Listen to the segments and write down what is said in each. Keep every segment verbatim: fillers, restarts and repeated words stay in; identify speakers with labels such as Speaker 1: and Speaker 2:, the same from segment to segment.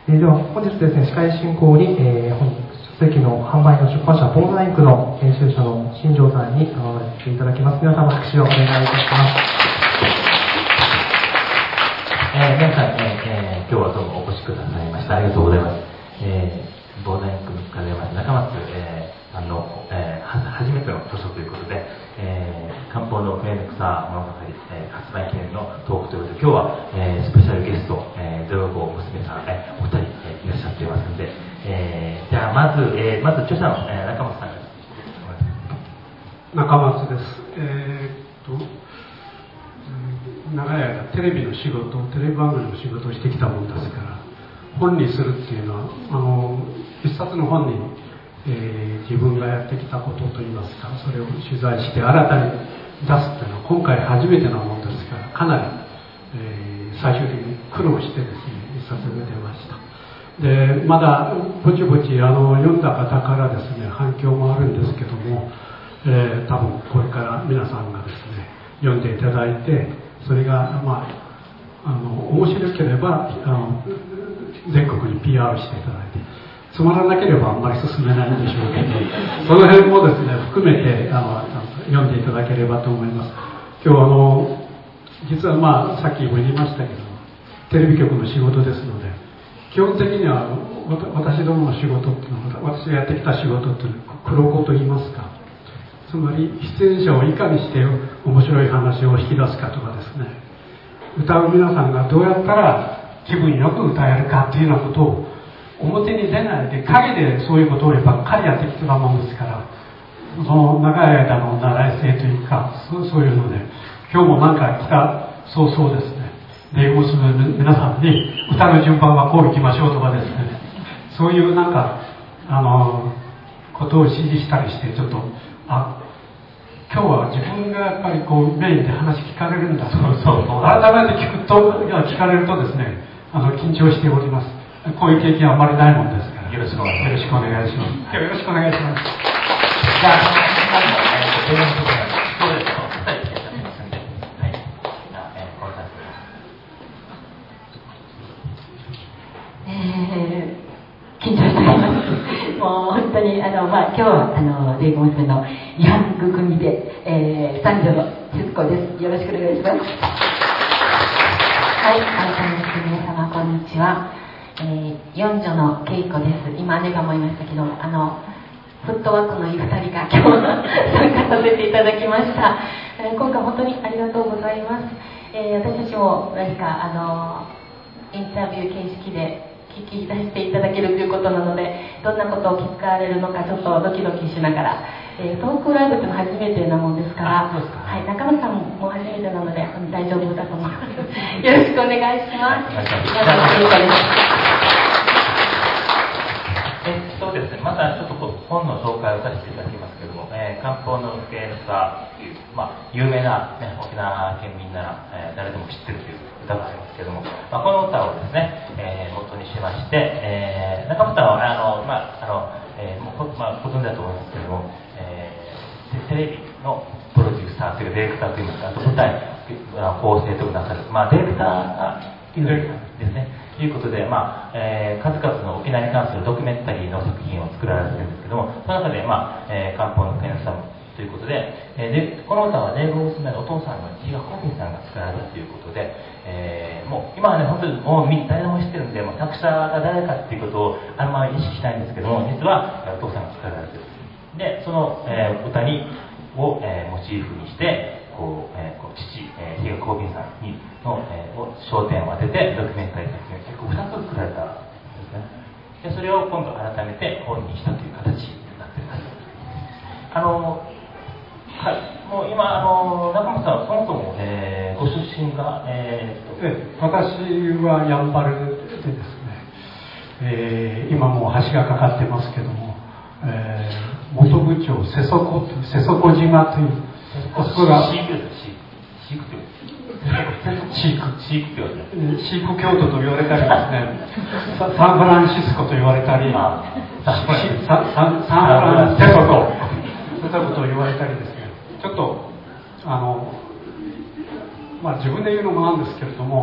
Speaker 1: えー、では本日ですね、司会進行に、えー、本書籍の販売の出版社ボーナインクの編集者の新庄さんに加わっていただきます。皆様拍手をお願いいたします。
Speaker 2: えー、皆さん、えー、今日はどうもお越しくださいましたありがとうございます。えー、ボーナインクから出ます中松、えー、さんの、えー、初めての著書ということで、えー、漢方のフェーネクサ物語、えー、発売記念のトークということで、今日は、えー、スペシャルゲスト、えー、土曜坊娘さん、えー、お二人、えー、いらっしゃっていますので、えー、じゃあまず、えー、まず著者の、えー、中松さんです。
Speaker 3: 中松です。えー、っと長い間テレビの仕事、テレビ番組の仕事をしてきたものですから、本にするっていうのはあの一冊の本に、えー、自分がやってきたことといいますか、それを取材して新たに出すっていうのは今回初めてのものですから、かなり、えー、最終的に苦労してですね、一冊が出ました。でまだぼちぼちあの読んだ方からですね、反響もあるんですけども、えー、多分これから皆さんがですね読んでいただいて、それがまああの面白ければあの全国に ピーアール していただいて、つまらなければあんまり進めないんでしょうけど、その辺もですね含めてあの読んでいただければと思います。今日あの実はまあさっきも言いましたけど、テレビ局の仕事ですので、基本的には私どもの仕事っていうのは、私がやってきた仕事っていうのは黒子と言いますか、つまり出演者をいかにして面白い話を引き出すかとかですね、歌う皆さんがどうやったら気分よく歌えるかっていうようなことを表に出ないで陰でそういうことをばっかりやってきてたもんですから、その長い間の習い性というか、そう、そういうので、今日もなんか来た早々ですね、礼をする皆さんに歌の順番はこういきましょうとかですね、そういうなんかあのことを指示したりして、ちょっとあ今日は自分がやっぱりこうメインで話聞かれるんだと、そうそう改めて聞くと聞かれるとですね、あの緊張しております。こういう経験はあまりないもんですから、よろしくお願いします。よろしくお願いします。今日よろしくお願いします。
Speaker 2: じゃあ、そのそうですか。はい、はい、
Speaker 4: えー、緊張しております。もう本当にあの、まあ、今日はあの霊子娘の違反組で、えー、三女の静子です。よろしくお願いします。はい、改めまして皆様こんにちは。えー、四女の恵子です。今姉が思いましたけど、あのフットワークのいいふたりが今日参加させていただきました。えー、今回本当にありがとうございます。えー、私たちも何かあのインタビュー形式で聞き出していただけるということなので、どんなことを聞かれるのかちょっとドキドキしながら、えー、トークライブっていうのは初めてなもんですから、はい、中村さんも初めてなので大丈夫だと思います。よろしくお願いします。皆さんの成果です。
Speaker 2: えっとですね、またちょっと本の紹介をさせていただきますけれども、えー、漢方のフェーネクサという、まあ、有名な、ね、沖縄県民なら、えー、誰でも知ってるという歌がありますけれども、まあ、この歌をですね、えー、元にしまして、えー、中本さんはあの、まああのえーもうまあ、ご存知だと思いますけれども、えー、テレビのプロデューサーというかディレクターといいますか、あと舞台構成というなさる、まあ、ディレクターがいるんですね。ということで、まあえー、数々の沖縄に関するドキュメンタリーの作品を作られているんですけども、その中で、まあえー、漢方のフェーネクサということで、えー、でこの歌は霊子娘のお父さんの比嘉浩平さんが作られたということで、えー、もう今はね本当にもう誰でも知ってるんで、もう作者が誰かっていうことをあんまり意識しないんですけども、実はお父さんが作られている。でその、えー、歌にを、えー、モチーフにしてこう、えー、こう父、えー、比嘉浩平さんにの、えー、を焦点を当ててドキュメンタリー作品をふたつ作られたんですね。でそれを今度改めて本にしたという形になっています。あのはい、もう今あの中本さんはそもそも、えー、ご出身が、えー、
Speaker 3: え私はやんばるでですね、えー、今もう橋がかかってますけども、えー、本部町瀬底瀬底島というここが
Speaker 2: シークシーク
Speaker 3: シーク
Speaker 2: シーク教
Speaker 3: 徒シーク教徒と言われたりですね、サンフランシスコと言われたり、サンフランシスコとそういったことを言われたりですね、ちょっとあの、まあ、自分で言うのもなんですけれども、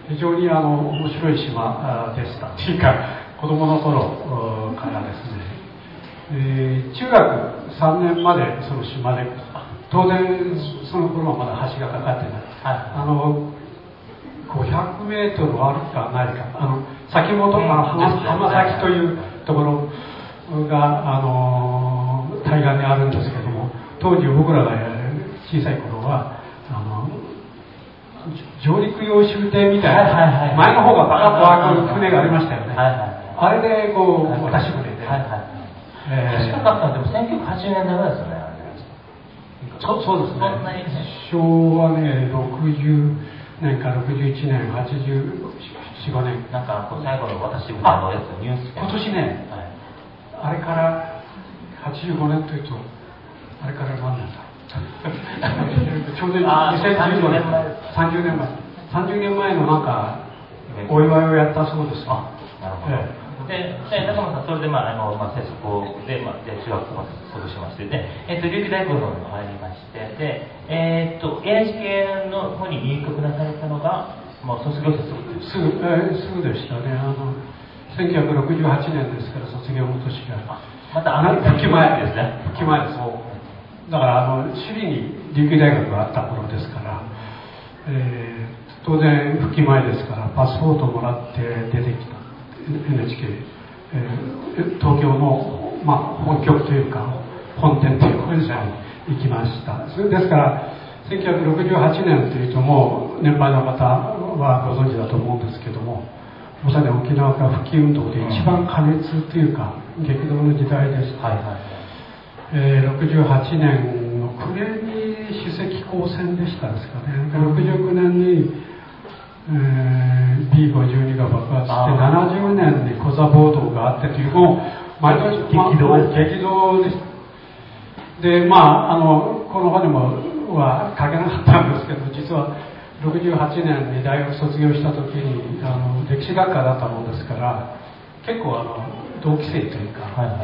Speaker 3: 非常にあの面白い島でしたっていうか、子供の頃からですね、えー、中学さんねんまでその島で、当然その頃はまだ橋がかかってない、はい、あのごひゃくメートルあるかないか、あの先本、うん、あの 浜, 浜崎というところがあの対岸にあるんですけども、当時僕らが小さい頃はあの上陸用終点みたいな、はいはいはい、前の方がバカッと開く船がありましたよね、はいはい、あれでこう、はいはい、渡し船で、はいはい、
Speaker 2: えー、近かったのでもせんきゅうひゃくはちじゅうねんだいぐらいですよね。
Speaker 3: そ, そうですね。昭和ね、ろくじゅうねんかろくじゅういちねん、はちじゅうよん、ごねん。
Speaker 2: なんか最後の私船のやつニュース。
Speaker 3: 今年ね、はい、あれからはちじゅうごねんというと、あれから何年だちょうどにせんじゅうごねん、さんじゅうねんまえ。さんじゅうねんまえのなんか、お祝いをやったそうです。
Speaker 2: あ、なるほど。ええで、中村さん、それで、まあ、あの、まあ、制作で、まあ、で中学校まで卒業しまして、で、えっと、琉球大学の方に入りまして、で、えー、っと、エヌエイチケー の方に入学なされたのが、もう卒業してすぐ
Speaker 3: すぐ、えー、すぐでしたね。あの、せんきゅうひゃくろくじゅうはちねんですから、卒業の年が。
Speaker 2: また、あの、復帰前ですね。
Speaker 3: 復帰前です。だから、あの、首里に琉球大学があった頃ですから、えー、当然、復帰前ですから、パスポートをもらって出てきた。エヌエイチケー、えー、東京の、まあ、本局というか本店という本社に行きました。それですからせんきゅうひゃくろくじゅうはちねんというともう年配の方はご存知だと思うんですけども、まさに沖縄から復帰運動で一番過熱というか、うん、激動の時代でした、はいはい、えー、ろくじゅうはちねんの暮れに首席高専でしたですかね。ろくじゅうきゅうねんにえー、ビーごじゅうに が爆発してななじゅうねんにコザ暴動があってという、もう毎年激動、まあ、激動です。で、まあ、あのこの場でもは書けなかったんですけど、実はろくじゅうはちねんに大学卒業した時にあの歴史学科だったものですから、結構あの同期生というか、はいはい、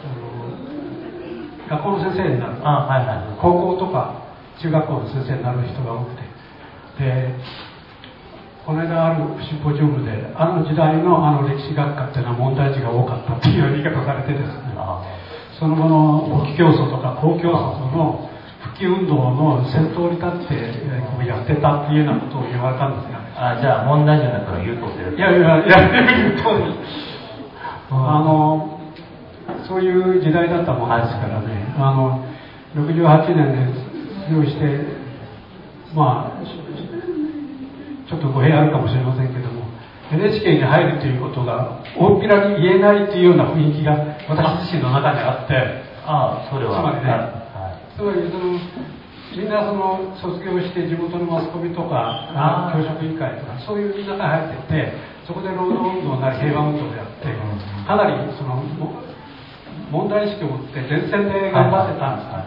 Speaker 3: あの学校の先生になる、あ、はいはい、高校とか中学校の先生になる人が多くて、でこの間あるシンポジウムで、あの時代のあの歴史学科っていうのは問題児が多かったっていう言い方されてですね、その後の沖教祖とか公教祖との復帰運動の先頭に立ってやってたっていうようなことを言われたんですが、
Speaker 2: あ、じゃあ問題児の中の言うとってる。
Speaker 3: いやいやいや、言うとおりあのそういう時代だったもんですからね、あのろくじゅうはちねんで卒業して、まあちょっと語弊あるかもしれませんけども、 エヌエイチケー に入るということが大っぴらに言えないというような雰囲気が私自身の中にあって、
Speaker 2: ああ、それは
Speaker 3: つまりね、はい、つまりそのみんなその卒業して地元のマスコミとか教職委員会とかそういう中に入ってて、そこで労働運動なり平和運動をやって、かなりその問題意識を持って前線で頑張ってたんです、はい、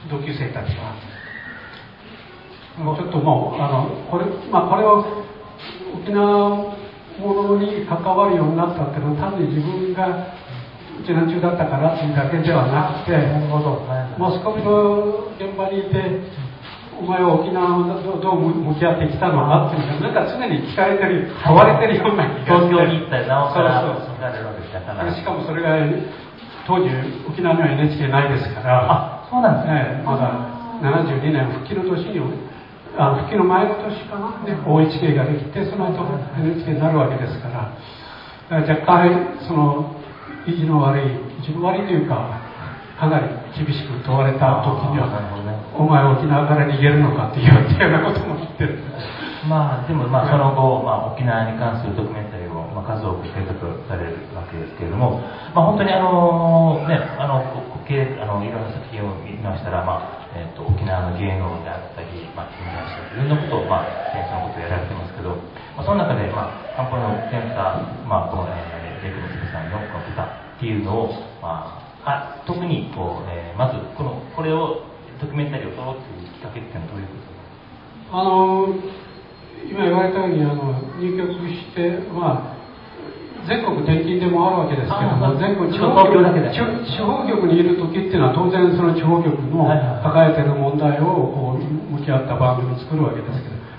Speaker 3: 同級生たちは。もうちょっともうあのこれ、まあ、これを沖縄ものに関わるようになったっていうのは単に自分が一年中だったからというだけではなくて、マスコミの現場にいてお前は沖縄とどう向き合ってきたのかっていうのがなんか常に聞かれてる、問われてるような気がして、
Speaker 2: 東京に行ったりなおさら聞かれるわけですから。
Speaker 3: しかもそれが当時沖縄には エヌエイチケー ないですから、
Speaker 2: あ、そうなんですね、
Speaker 3: まだななじゅうにねん復帰の年にあの復帰の前の年かな、ね、オーエイチケー ができて、その後 エヌエイチケー になるわけですから、若干その意地の悪い意地の悪いというかかなり厳しく問われた時には、お前は沖縄から逃げるのかっていうようなことも言ってる。
Speaker 2: まあでもまあその後、まあ、沖縄に関するドキュメンタリーを、まあ、数多く制作されるわけですけれども、まあ、本当にあのね、あのあのいろんな作品を見ましたら、まあえー、と沖縄の芸能であったり、まあ、近代史いろんなことを、まあ、戦争のことをやられてますけど、まあ、その中で、まあ、漢方のセンター、まあ、この、えー、レイクのさんのこの歌っていうのを、まあ、あ特にこう、えー、まずこのこれをドキュメンタリーを撮ろうというきっかけっていうのはどういうことですか？
Speaker 3: あの今言われたようにあの入局して、まあ、全国転勤でもあるわけですけども、全国地方局地方局にいる時っていうのは当然その地方局の抱えている問題をこう向き合った番組を作るわけですけど、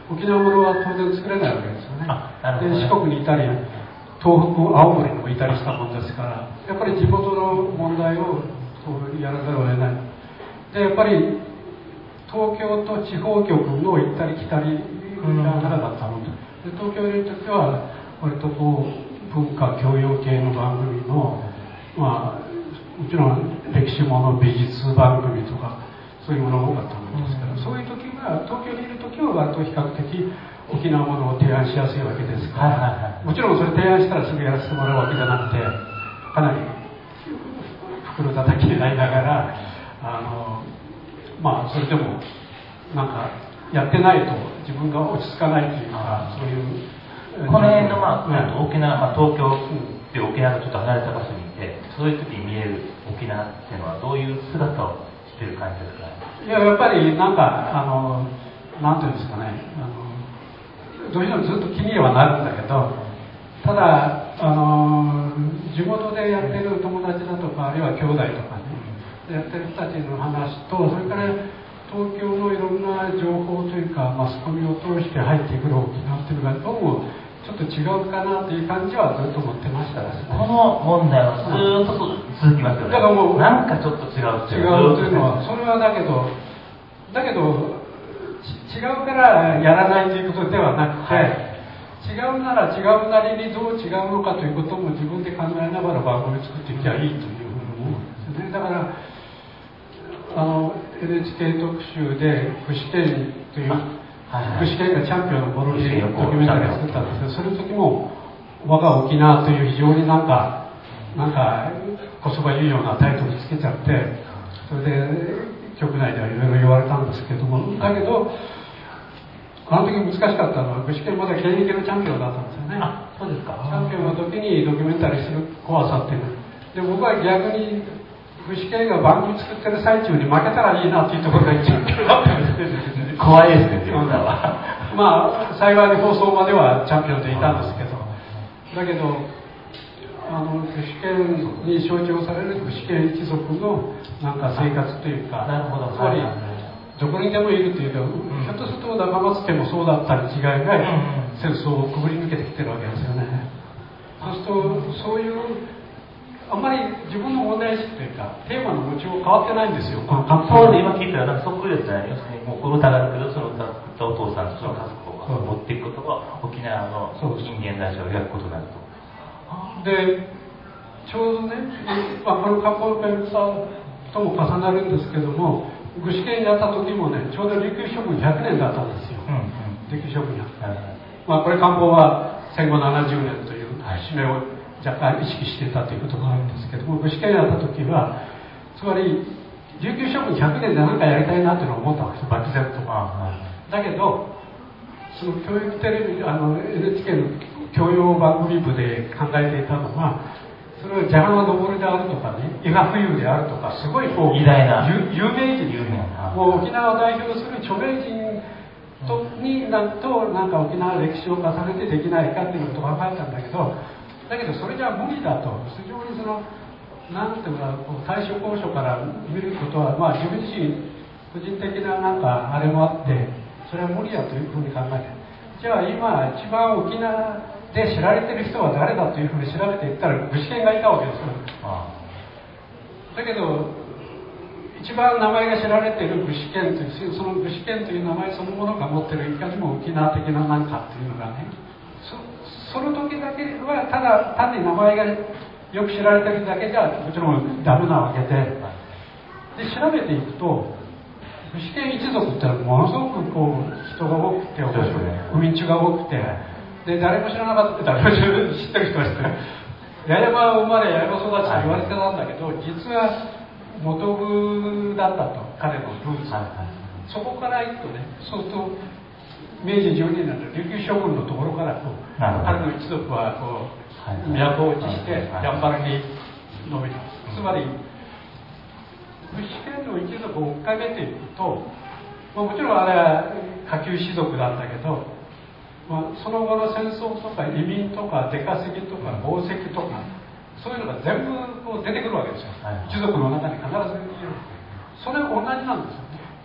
Speaker 3: 沖縄ものは当然作れないわけですよね。
Speaker 2: ね
Speaker 3: で四国にいたり東北青森にもいたりしたもんですから、やっぱり地元の問題をそうやらざるを得ない。でやっぱり東京と地方局の行ったり来たりが長かったので、で東京にいる時は割とこう文化教養系の番組の、まあもちろん歴史もの美術番組とかそういうものが多かったものですから、そういう時は東京にいる時は割と比較的沖縄ものを提案しやすいわけですから、はいはいはい、もちろんそれ提案したらすぐやらせてもらうわけじゃなくて、かなり袋叩きになりながら、あのまあそれでもなんかやってないと自分が落ち着かないというか、そういう
Speaker 2: この辺の、まあ、うん、沖縄、まあ、東京っていう沖縄がちょっと離れた場所にいて、そういう時に見える沖縄っていうのはどういう姿をしている感じですか？
Speaker 3: いややっぱりなんかあのなんていうんですかね、あのどうしてもずっと気にはなるんだけど、ただあの地元でやってる友達だとか、あるいは兄弟とかね、やってる人たちの話と、それから東京のいろんな情報というかマスコミを通して入ってくる沖縄っていうのがどうもちょっと違うかなという感じはずっと思ってましたですね。
Speaker 2: この問題はずっと続きますよね。
Speaker 3: だからもう
Speaker 2: なんかちょっと違うっていう。
Speaker 3: 違うというのは、それはだけどだけど違うからやらないということではなくて、はい、違うなら違うなりにどう違うのかということも自分で考えながら番組を作っていきゃいいというふうに思うんですよね。だからあの エヌエイチケー 特集で具志堅という具志堅がチャンピオンの頃にドキュメンタリーを作ったんですけど、その時も我が沖縄という非常になんかなんかこそばゆいようなタイトルつけちゃって、それで局内ではいろいろ言われたんですけども、だけどあの時難しかったのは具志堅まだ現役のチャンピオンだったんですよね。
Speaker 2: あ、そうですか。
Speaker 3: チャンピオンの時にドキュメンタリーする怖さっていうので、僕は逆に具志堅が番組作ってる最中に負けたらいいなっていうところが一番だったんですね。
Speaker 2: 怖いですね、自分らは。
Speaker 3: まあ幸いに放送まではチャンピオンでいたんですけど、だけどあの具志堅に象徴される具志堅一族のなんか生活というか、
Speaker 2: なるほど、
Speaker 3: つまりどこにでもいるというか、うん、ひょっとすると仲松家もそうだったに違いない、うん、戦争をくぐり抜けてきてるわけですよね。そうするとそういうあんまり自分の問題意識というかテーマの持ちよう変わってないんですよ。
Speaker 2: そうで今聞いたらなんかそっくりですね。要するにもう歌があるけど、その歌ったお父さんとその家族を持っていくことが沖縄の近現代史を描くことになると。
Speaker 3: でちょうどね、まあ、このカッコペルさんとも重なるんですけども、具志堅にあった時もね、ちょうど琉球処分ひゃくねんだったんですよ。うんうん、琉球処分ひゃくねん、はい、まあこれ官房は戦後ななじゅうねんという節目を若干意識していたということがあるんですけども、具志堅にあった時はつまり琉球処分ひゃくねんで何かやりたいなというのを思ったわけです、漠然と。だけどその教育テレビあの エヌエイチケー の教養番組部で考えていたのは、それはジャガードボルであるとかね、伊賀冬であるとか、すごいこう
Speaker 2: 偉大な
Speaker 3: 有名人、有名なもう沖縄を代表する著名人とになるとなんか沖縄の歴史を重ねてできないかっていうことを考えたんだけど、だけどそれじゃ無理だと、非常にそのなんていうかこう対処交渉から見ることは、まあ自分自身個人的ななんかあれもあって、それは無理だというふうに考えて、じゃあ今一番沖縄で知られてる人は誰だというふうに調べていったら具志堅がいたわけですよ。ああだけど一番名前が知られている具志堅という、その具志堅という名前そのものが持っているいかにも沖縄的な何かっていうのがね、 そ, その時だけはただ単に名前がよく知られてるだけじゃもちろんダメなわけで、で調べていくと具志堅一族ってのはものすごくこう人が多くて、不眠中が多くて、で誰も知らなかった、誰も知ってる人は知ってる、八重山生まれ八重山育ちと言われてたんだけど、実は元部だったと、彼のルーツ、はいはい、そこから行くとね、そうすると明治じゅうにねんの琉球処分のところからこう彼の一族はこう、はい、都落ちしてやんばるに伸びた、つまり具志堅の一族を追っかけていくと、まあ、もちろんあれは下級士族なんだけど、まあ、その後の戦争とか移民とか出稼ぎとか紡績とかそういうのが全部こう出てくるわけですよ、はい、一族の中に必ずいる。それは同じなんですよね。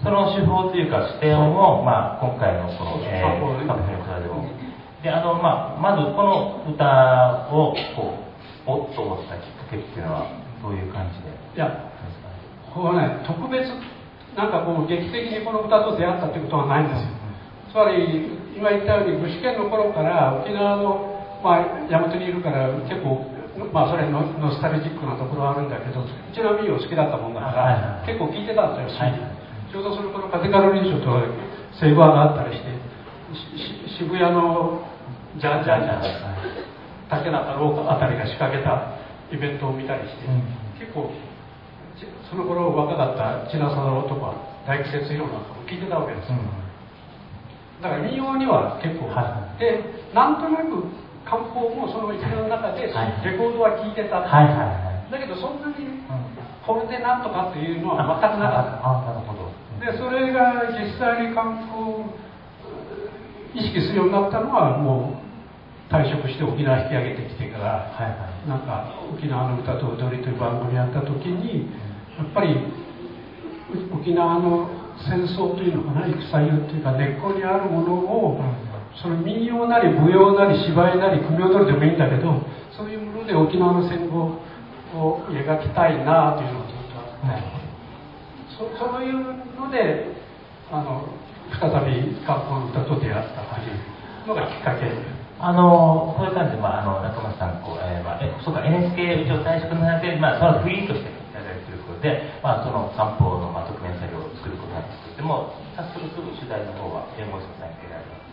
Speaker 2: その手法というか視点を、まあ、今回のこの、えー、カフェの歌でもであの、まあ、まずこの歌をこうおっと思ったきっかけっていうのはどういう感じで？
Speaker 3: いや、ここはね、特別なんかこう劇的にこの歌と出会ったってことはないんですよ。つまり今言ったように具志堅の頃から沖縄の、まあ、大和にいるから結構、まあ、それノスタルジックなところはあるんだけど、うちの民謡好きだったもんだから、はいはい、結構聴いてたんですよ、はい、ちょうどその頃風カロリン賞とセイバーがあったりして、渋谷のジャージャージャー竹中廊下あたりが仕掛けたイベントを見たりして、うん、結構その頃若かった千奈貞郎とか大工節広なんかも聴いてたわけですよ、うん、だから民謡には結構、はい、でなんとなく漢方もその一年の中でレコードは聴いてた、はいはいはい、だけどそんなにこれでなんとかっていうのは分からなかった、ああなるほど、でそれが実際に漢方を意識するようになったのはもう退職して沖縄引き上げてきてから、はいはい、なんか沖縄の歌と踊りという番組やった時にやっぱり沖縄の戦争というのかな、戦湯というか根っこにあるものを、うん、その民謡なり舞踊なり芝居なり組踊りでもいいんだけど、そういうもので沖縄の戦後を描きたいなというのがずっとあって、うん、そ, そういうのであの再び漢方の歌と出会ったというのがきっかけ。
Speaker 2: あのそういう感じで、まあ、あの中村さんこう、えーまあ、えそうか エヌエイチケー 一応退職になって、まあ、そのフリーとしてやられていることで、まあ、その漢方の、まあ、ドキュメンタリーを作ることなんですけども、早速すぐ取材の方は弁護士さんにられます。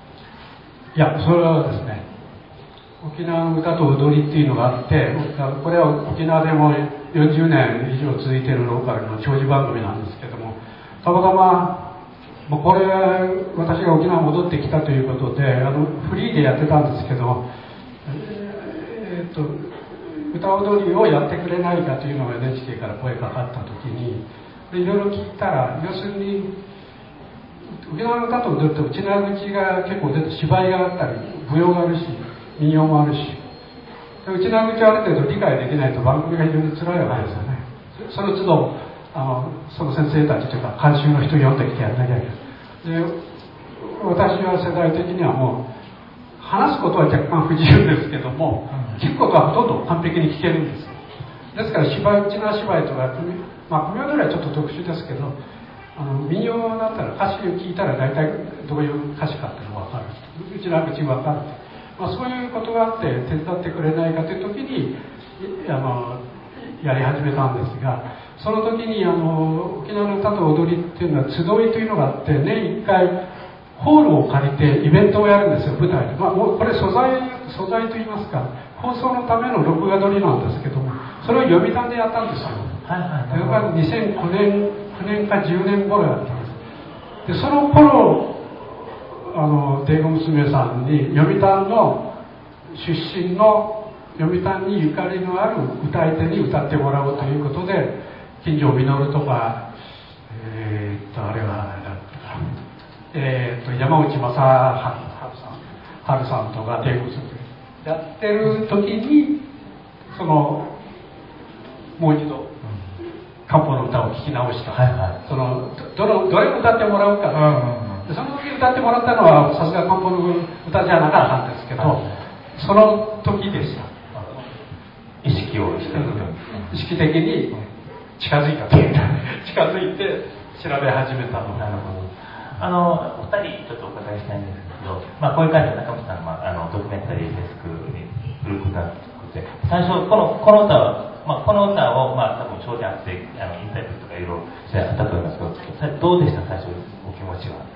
Speaker 3: いや、それはですね、沖縄の歌と踊りっていうのがあって、これは沖縄でもよんじゅうねん以上続いているローカルの長寿番組なんですけども、たまたまもうこれ私が沖縄戻ってきたということであのフリーでやってたんですけど、えー、っと歌踊りをやってくれないかというのが エヌエイチケー から声かかった時にいろいろ聞いたら、要するに沖縄の歌と踊りって内縄口が結構出て芝居があったり舞踊があるし民謡もあるし、内縄口はある程度理解できないと番組が非常に辛いわけですよね。その都度あのその先生たちというか監修の人を呼んできてやらなきゃいけない。で私は世代的にはもう話すことは若干不自由ですけども、聞くことはほとんど完璧に聞けるんです。ですから芝居、内縄芝居とか組、まあ、組踊りはちょっと特殊ですけど、あの民謡だったら歌詞を聞いたら大体どういう歌詞かっていうのが分かる、内縄口が分かる、まあ、そういうことがあって手伝ってくれないかという時にあのやり始めたんですが、その時にあの沖縄の歌と踊りっていうのは集いというのがあって、年いっかいホールを借りてイベントをやるんですよ、舞台で。まあ、もうこれ素材素材といいますか放送のための録画撮りなんですけども、それを読谷でやったんですよ。はいはい、それがにせんきゅうねんきゅうねんかじゅうねん頃やったんです。でその頃あの帝国娘さんに読谷の出身の読谷にゆかりのある歌い手に歌ってもらおうということで、金城実とか、えー、っとあれはえー、っと山内正治さん、さんとか帝国娘やってる時に、そのもう一度漢方の歌を聴き直した、はいはい、その ど, のどれを歌ってもらうか、うんうんうん、でその時歌ってもらったのはさすが漢方の歌じゃなかったんですけど、はい、その時でした。
Speaker 2: 意識をしてる、うん、
Speaker 3: 意識的に近づいたというか近づいて調べ始めたの。
Speaker 2: なるほど。あのお二人ちょっとお伺いしたいんですけど、まあ、こういう感じで中本さんはあのドキュメンタリーデスクにグループが作って、最初このこの歌は、まあ、この歌をまあ多分長時間あってあのインタビューとかいろいろあったと思いますけど、どうでした最初お気持ちは？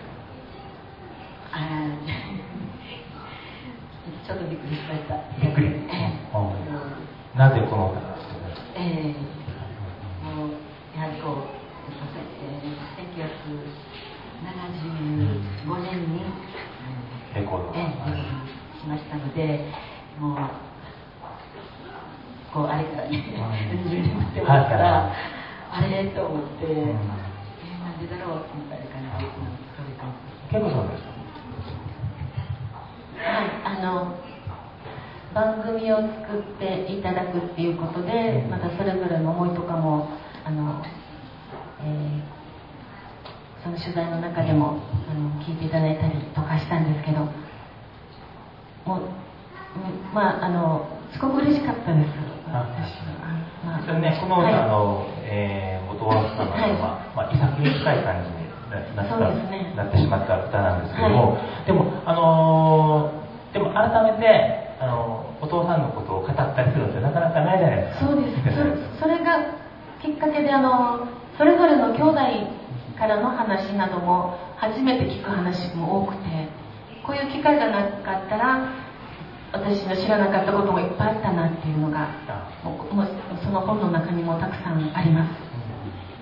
Speaker 4: あちょっとびっくりしました。
Speaker 2: びっくり。えー、なぜこの歌が好きですか？
Speaker 4: えー、もうやはりこう、えー、せんきゅうひゃくななじゅうごねんに
Speaker 2: レコードを、
Speaker 4: えー、しましたので、もうこうあれからね、うん、じゅうねん待ってますから、あれと思って、うん、えー、なんでだろうみたいな感じで、そういう感じ。
Speaker 2: ケンコさんですか？
Speaker 4: はい、あの番組を作っていただくっていうことで、またそれぞれの思いとかもあの、えー、 その取材の中でもあの聞いていただいたりとかしたんですけど、もうまああのすごく嬉しかったです。私は。まあ、
Speaker 2: ね、この歌、はい、あの、えー、後藤さんの、はい、まあ、まあ、遺作に近い感じになった、ね、なってしまった歌なんですけども、はい、でも、あのー、でも改めて、あのお父さんのことを語ったりするのってなかなかないじゃないですか。
Speaker 4: そうです。それ、それがきっかけで、あのそれぞれの兄弟からの話なども初めて聞く話も多くて、こういう機会がなかったら私の知らなかったこともいっぱいあったなっていうのがもうもうその本の中にもたくさんあります。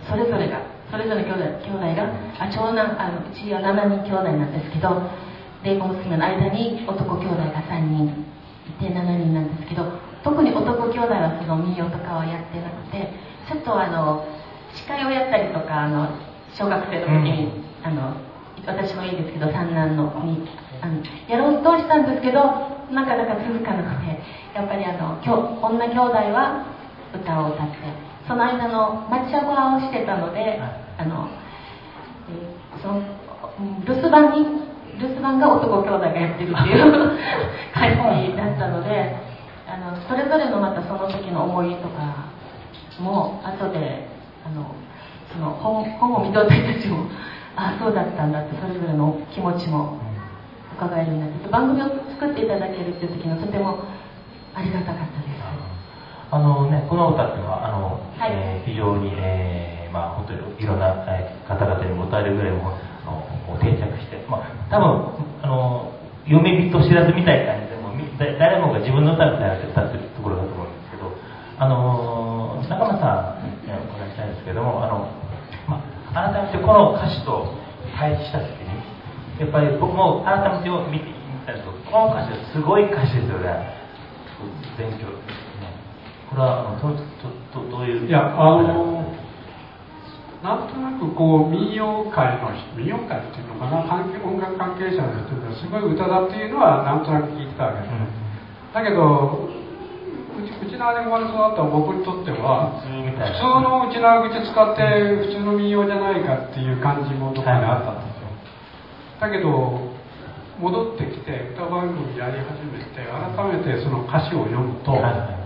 Speaker 4: それぞれがそれぞれ兄弟兄弟があ長男あのうちはしちにん兄弟なんですけど、霊子娘の間に男兄弟がさんにんいてしちにんなんですけど、特に男兄弟はその民謡とかはやってなくて、ちょっとあの司会をやったりとか、あの小学生の時に、うん、あの私もいいですけど三男の子にあのやろうとしたんですけどなかなか続かなくて、やっぱりあの女兄弟は歌を歌って、その間の抹茶ご飯をしてたので、あのその留守番に留守番が男兄弟がやってるっていう感じだったので、あのそれぞれのまたその時の思いとかも後であのその 本, 本を見とった人たちもああそうだったんだって、それぞれの気持ちも伺えるようになって、番組を作っていただけるっていう時のとてもありがたかったです。
Speaker 2: あのね、この歌っていうのはあの、
Speaker 4: はい、
Speaker 2: えー、非常に、えーまあ、本当にいろんな、えー、方々にも歌えるぐらいもあの定着して、まあ、多分あの嫁人知らずみたいな感じでも誰もが自分の歌みたいな歌ってるところだと思うんですけど、あの中村さんにお伺いしたいんですけども、あの、まあ、改めてこの歌詞と対峙した時にやっぱり僕も改めて見てみたりと、この歌詞はすごい歌詞ですよね。勉強ですね。これはど, ど, どういう
Speaker 3: いやあのなんとなくこう民謡界の民謡界っていうのかな、関係音楽関係者の人がすごい歌だっていうのはなんとなく聞いてたわけです、うん、だけどうち, うちの姉が生まれ育った僕にとっては普通のうちの口使って普通の民謡じゃないかっていう感じもどこかにあったんですよ、はい、だけど戻ってきて歌番組やり始めて改めてその歌詞を読むと、はい、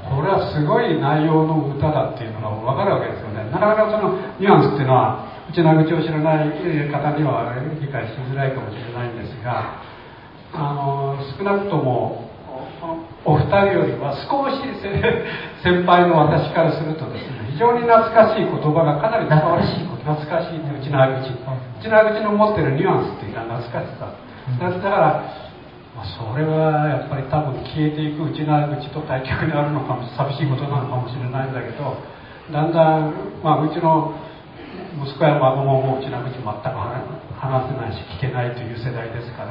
Speaker 3: これはすごい内容の歌だっていうのが分かるわけですよね。なかなかそのニュアンスっていうのはうちの口を知らない方には理解しづらいかもしれないんですが、あの少なくともお二人よりは少し先輩の私からするとですね、非常に懐かしい言葉がかなり伝わるし、懐かしいってうちの口うちの口の持ってるニュアンスっていうのは懐かしさだから、まあ、それはやっぱり多分消えていくうちの口と対極にあるのかも、寂しいことなのかもしれないんだけど、だんだん、まあ、うちの息子や孫ももううちの口全く話せないし聞けないという世代ですから、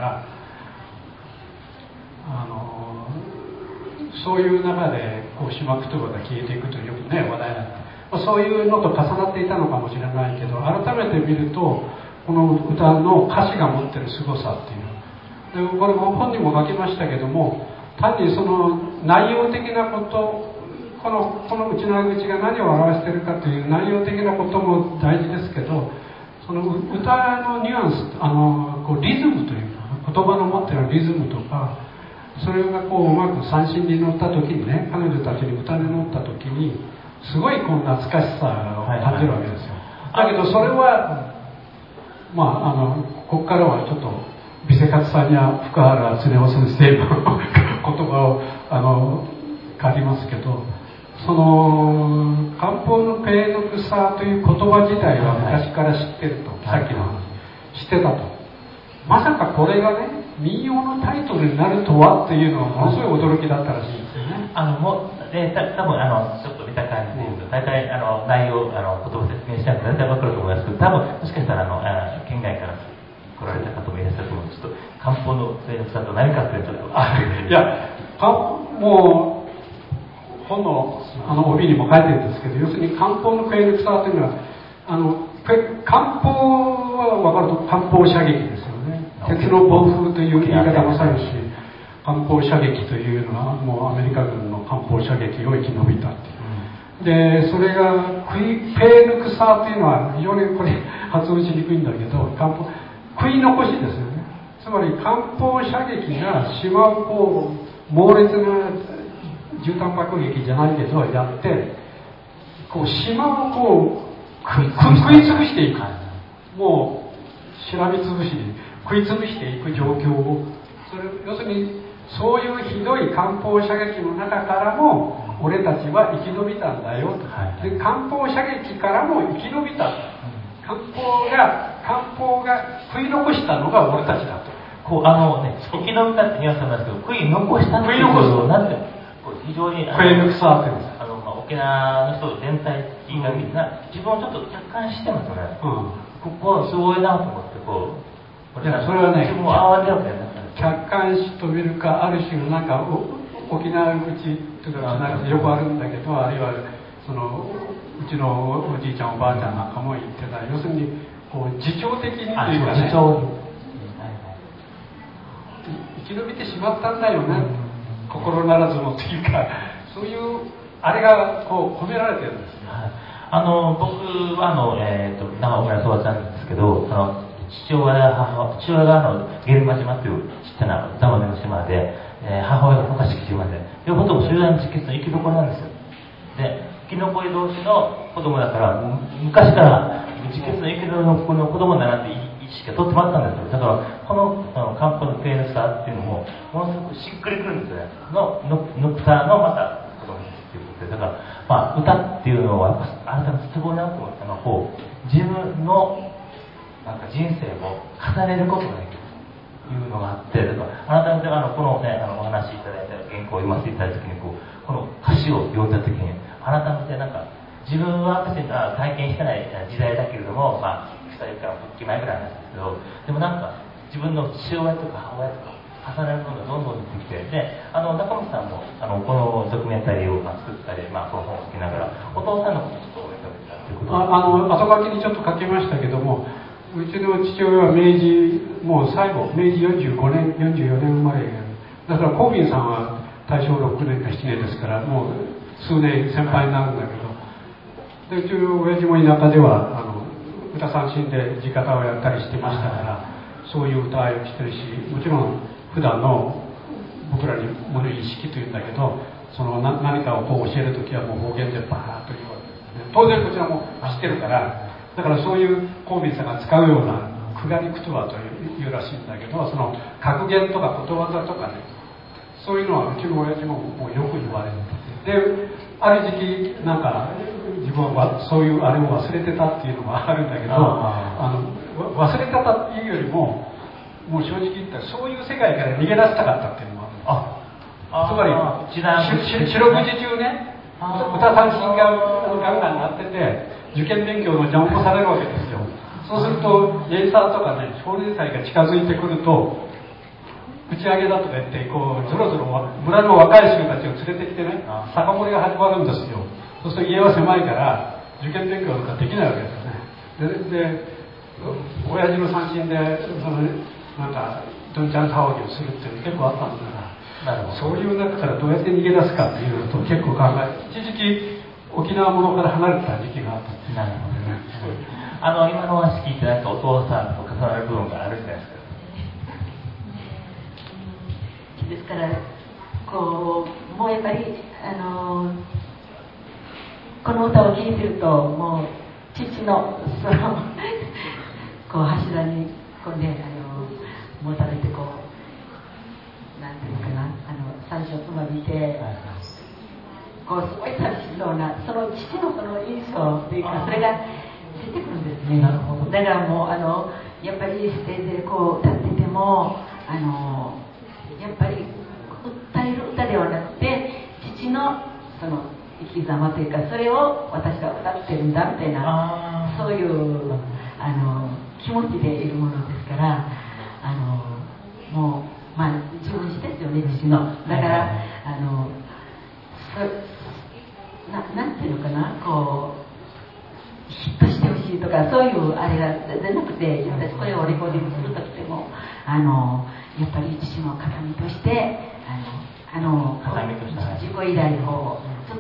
Speaker 3: あのそういう中でこう島言葉が消えていくというよくね話題になって、まあ、そういうのと重なっていたのかもしれないけど、改めて見るとこの歌の歌詞が持ってる凄さっていうで、これも本にも書きましたけども、単にその内容的なこと、このこのうちの口が何を表しているかという内容的なことも大事ですけど、その歌のニュアンス、あのこうリズムというか言葉の持っているリズムとか、それがこううまく三振に乗った時にね、彼女たちに歌に乗った時にすごいこう懐かしさを感じるわけですよ、はいはい、だけどそれはまあ、あのここからはちょっと美生活さんや福原恒夫先生の言葉をあの借りますけど、その漢方のペーの草という言葉自体は昔から知ってると、はい、さっきの話知ってたと、まさかこれがね民謡のタイトルになるとはっていうのはものすごい驚きだったらしいんですよね。
Speaker 2: あのもうえー、た多分あのちょっと見た感じで言うと、大体あの内容あの言葉説明しなくて大体分かると思いますけど、多分もしかしたらあのあ県外から来られた方もいらっしゃると思うんですけど、漢方の上の草と何かというとちょっとあ
Speaker 3: いやもう本のあの帯にも書いてるんですけど、要するに漢方の上の草というのはあの漢方は分かると漢方射撃ですよね。鉄の暴風という言い方もさるし、漢方射撃というのはもうアメリカ軍の漢方射撃を生き延びたっていう、 でそれがクイペーヌクサーというのは非常にこれ発音しにくいんだけど、漢方食い残しですよね。つまり漢方射撃が島をこう猛烈な絨毯爆撃じゃないけどやってこう島をこう食い潰していく、もうしらみつぶしに食い潰していく状況を、それ要するにそういうひどい漢方射撃の中からも俺たちは生き延びたんだよと、で漢方射撃からも生き延びた、漢方が漢方が食い残したのが俺たちだと、
Speaker 2: こうあのね、生き延びたってニュアンスなんですけど、食い残したっていうことをなんて非常に
Speaker 3: 食い抜くさって言うんです。
Speaker 2: あの、まあ、沖縄の人全体的なみんな、自分をちょっと客観視してますよね、うん、ここすごいなと思って、こう
Speaker 3: いやそれはね、
Speaker 2: 自分を慌てるわけじゃなくて、
Speaker 3: 客観視と見るか、ある種のなんか沖縄口とかよくあるんだけど、あるいはそのうちのおじいちゃんおばあちゃんなんかも言ってた、要するにこう自重的にというかね、生き延びてしまったんだよね、心ならずもというか、そういうあれがこう込められてるんですよ。
Speaker 2: あの僕はあの、えー、と長岡村育ちなんですけど、その父親や母父親があのゲルマ島というちっちゃなザマネの島で、えー、母親が昔木島で、両方とも集団自決の生き残りなんですよ。で生き残り同士の子供だから、昔から自決の生き残りの子供だなって意識がとってもあったんですよ。だからこの漢方のペーヌサーっていうのもものすごくしっくりくるんですよね。のノクターのまた子供っていうことで、だからまあ歌っていうのはあなたのツボになと思ったのは、こう自分のなんか人生を重ねることができるというのがあって、だからあなたがあのこのねあのお話しいただいた原稿を読ませていただいた時に、こうこの歌詞を読んだ時に改めてなんか自分は別に体験してない時代だけれども、まあふたりから復帰前ぐらいなんですけど、でもなんか自分の父親とか母親とか重ねるものがどんどん出てきて、であの中本さんもあのこのドキュメンタリーをまあ作ったり、まあ、この本を書きながらお父さんのことをちょっとお伺いしたということで、
Speaker 3: ああの後書きにちょっと書きましたけども、うちの父親は明治もう最後明治よんじゅうごねんよんじゅうよねん生まれだから、コービンさんは大正ろくねんかななねんですから、もう数年先輩になるんだけど、でうちの親父も田舎ではあの歌三振で地方をやったりしてましたから、そういう歌いをしてるし、もちろん普段の僕らに物意識というんだけど、そのな何かをこう教えるときはもう方言でバーッと言うわけですね。当然こちらも知ってるから、だからそういうコービンさんが使うようなクガリクトゥワというらしいんだけど、その格言とかことわざとかね、そういうのはうちの親父ももうよく言われるんです。である時期なんか自分はそういうあれを忘れてたっていうのがあるんだけど、あの忘れてたっていうよりももう正直言ったらそういう世界から逃げ出したかったっていうのもあるんです。つまり四六時中ね、歌三振がガンガンなってて受験勉強の邪魔をされるわけですよ。そうするとエイサーとかね、少年祭が近づいてくると打ち上げだとか言ってこうぞろぞろ村の若い衆たちを連れてきてね、酒盛りが始まるんですよ。そうすると家は狭いから受験勉強とかできないわけですよね。で、で親父の三振でそのなんかどんちゃん騒ぎをするっていうの結構あったんだから、そういう中からどうやって逃げ出すかっていうのと結構考え、一時期沖縄ものから離れてた時期があったんです。
Speaker 2: なるほどね。あの今のお話聞いてなんかお父さんと重なる部分があるじゃないですか。
Speaker 4: ですからこうもうやっぱりあのこの歌を聴いてるともう父のそのこう柱にこうねあのもたれてこうなんていうかなあの三振をつまみてこうすごい寂しそうなその父のその印象っていうかそれが出てくるんですね。
Speaker 2: なるほど。
Speaker 4: だからもうあのやっぱりステージでこう歌っててもあのやっぱり訴える歌ではなくて父のその生き様というかそれを私が歌ってるんだみたいなそういうあの気持ちでいるものですからあのもうまあ自分自ですよね父のだからあのな, なんていうのかなこうヒットしてほしいとかそういうあれが出なくて私これをレコーディングする時でもあのやっぱり父の形見としてあのあの自己依頼をちょっと一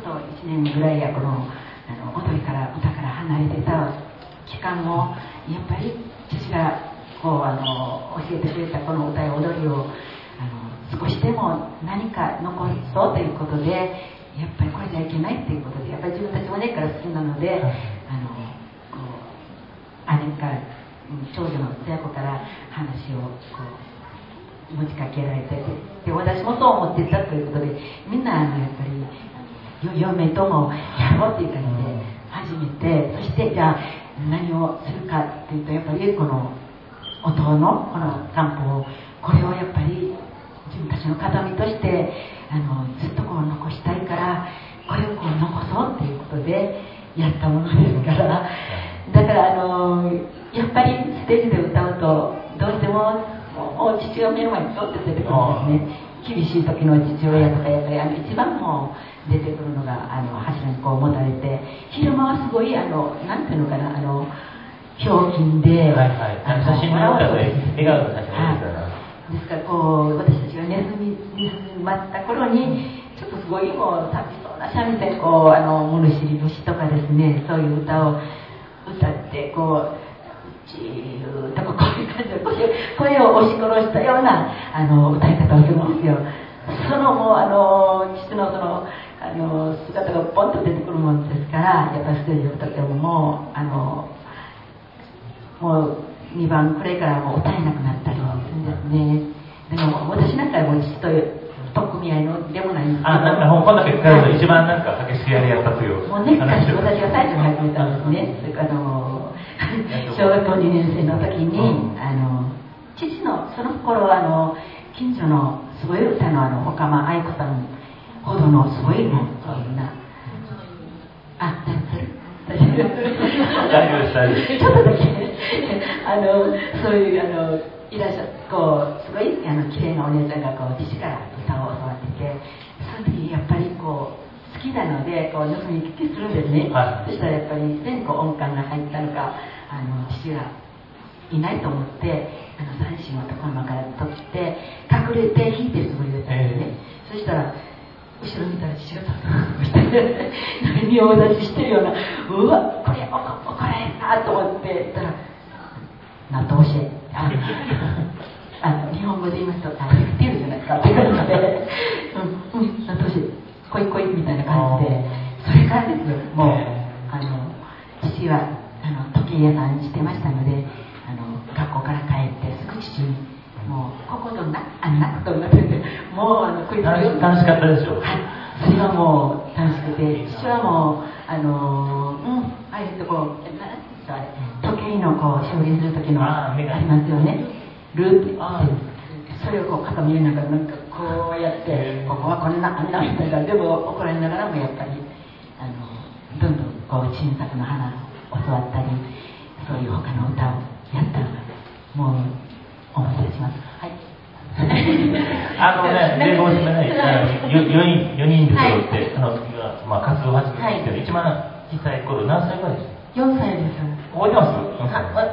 Speaker 4: ちねんぐらいやこのあの踊りから歌から離れてた期間もやっぱり父がこうあの教えてくれたこの歌や踊りをあの少しでも何か残そうということでやっぱりこれじゃいけないということでやっぱり自分たちもねから好きなので、あのこう姉から長女のつや子から話をこう持ちかけられてで私もそう思ってたということでみんなあのやっぱり嫁ともやろうっていう感じで始めてそしてじゃあ何をするかっていうとやっぱりこの音のこの漢方をこれをやっぱり自分たちの形見としてあのずっとこう残したいからこれをこう残そうっていうことでやったものですからだからあのやっぱりステージで歌うとどうしてももう父親を目の前にとって出てくるんですね厳しい時の父親とかやっぱりあの一番もう出てくるのがあの柱にこう持たれて昼間はすごいあのなんていうのかなあのひょうきんで、
Speaker 2: はいはい、あの写真の中で笑顔の写真ですから、
Speaker 4: ですからこう私たちがネズミにまった頃にちょっとすごいもう寂しそうな三味線こうあの物知り節とかですねそういう歌を歌ってこうじーっとこういう感じで声を押し殺したようなあの歌い方をするんですよ。そのもうあの父のそのあの姿がポンと出てくるもんですからやっぱりステージを歌ってももうあのもうにばんくらいからもう歌えなくなったりするんですね。でも私なんかもう父と取っ組み合いのでもないんですけど
Speaker 2: あなんか本だけ聞かれると一番なんか激しくやりやったという
Speaker 4: もうね私が最初に始めたんですね。それからあの小学校にねん生の時に、うん、あの父のその頃あの近所のすごい歌のあの岡間愛子さんほどのすごいもうそういうなあ大丈夫大丈夫です大丈夫ですちょっとだけあのそういうあのいらっしゃこうすごいあの綺麗なお姉ちゃんがこう父から歌を教わっててその時やっぱりこう好きなのでこう盗み聞きするんですね、はい、そしたらやっぱり全個音感が入ったのかあの父がいないと思ってあの三振を床の間から取って隠れて弾いてるつもりだったんですね、えー、そしたら後ろ見たら父が立ってました身を出ししてるようなうわこれ怒られるなと思って言ったら納豆教えああの日本語で言いますとあれってるじゃないですかって感じでうんうん納豆教えこいこいみたいな感じでそれからですよもうあの父はあの時計屋さんしてましたのであの学校から帰ってすぐ父にもうこことなあんなことになっててもうあのこいつ
Speaker 2: 楽しかったでしょう、
Speaker 4: はい、それはもう楽しくて父はもうあのうんああいうとこう何ですか時計のこう表現する時のありますよねループってそれをこう肩見ながらなんかこうやってここはこんなあんなみたいなでも怒られながらもやっぱりあのどんどんこう小さくの花を教わったりそういう他の歌をやったのがもう思い出します。はい。
Speaker 2: あのね、英語を締めないよにんよにんで揃って、はい、あのまあ活動を始めたんですけど、はい、一番小さい頃何歳ぐらいですか？
Speaker 4: よんさいです。
Speaker 2: 覚えてます？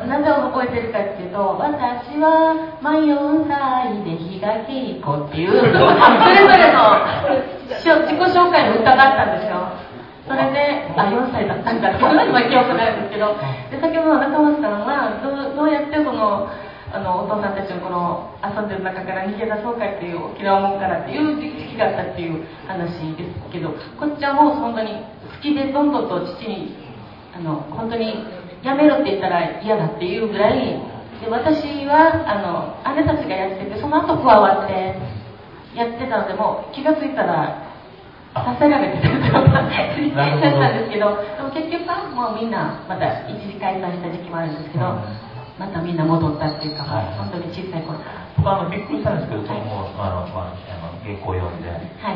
Speaker 4: なぜ覚えてるかっていうと、私はまあよんさいで日がけいこっていうそれぞれの自己紹介の歌があったんですよ。それで、あ、よんさいだったんだって、今記憶ないんですけど、で先ほど中松さんがどう、どうやってその、あのお父さんたちのこの遊んでる中から逃げ出そうかっていう沖縄もんからっていう時期があったっていう話ですけど、こっちはもう本当に好きでどんどんと父にあの本当にやめろって言ったら嫌だっていうぐらいで、私はあの姉たちがやっててその後加わってやってたのでもう気がついたらさせられてた状態だったんですけど、でも結局はもうみんなまた一時解散した時期もあるんですけど、またみんな戻ったっていうか、はい、本当に小さい頃から
Speaker 2: 僕あのびっくりしたんですけど、はい、もうあの、まあ、あの原稿を読んで、はい、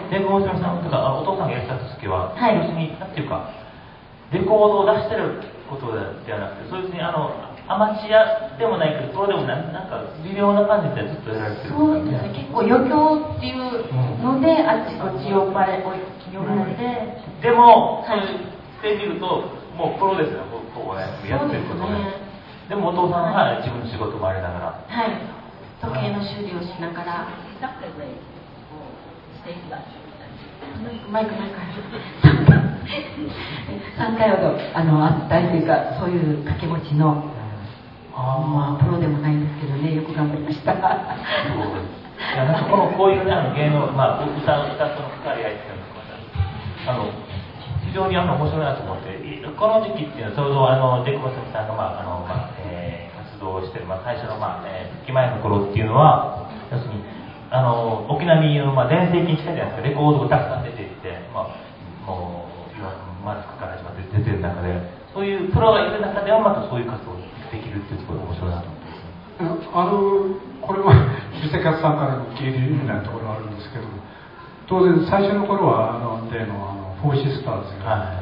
Speaker 2: で大島さんとかお父さんがいらっしゃった時は、はい、要するに何ていうかレコードを出してることではなくて、そういうふうにあのアマチュアでもないけどプロでもないなんか微妙な感じでずっとやられてるん
Speaker 4: ですね。そうですね、結構余興っていうので、うん、あっちこっち呼ばれ呼ばれて、
Speaker 2: うん、でも、はい、そうしてみるともうプロですよね、こうやってることで。でもお父さんは自分の仕事もありながら、
Speaker 4: はい、時計の修理をしながら、マイクマイクさんかいほどあのあったりというか、そういう掛け持ちの、あまあプロでもないんですけどね、よく頑張りました。い
Speaker 2: やなんかこのこういうねあの芸能、まあ、歌歌との関わり合いっていうのがあの非常にあの面白いなと思って、この時期っていうのはちょうどあのデコバセさんが、まああのまあえー、活動をしている、まあ、最初の、まあえー、復帰前の頃っていうのは要するにあの沖縄民謡の、まあ、全盛期に近いじゃないですか。レコードがたくさん出ていって、まあ、もういろんなマスクから始まって出てる中で、そういうプロがいる中ではまたそういう活動ができるっていうところが面白いなと思って。
Speaker 3: あのこれはビセカツさんからの聞いてみたいなところがあるんですけど、当然最初の頃はあの例のあのフォーシスターズが、はい、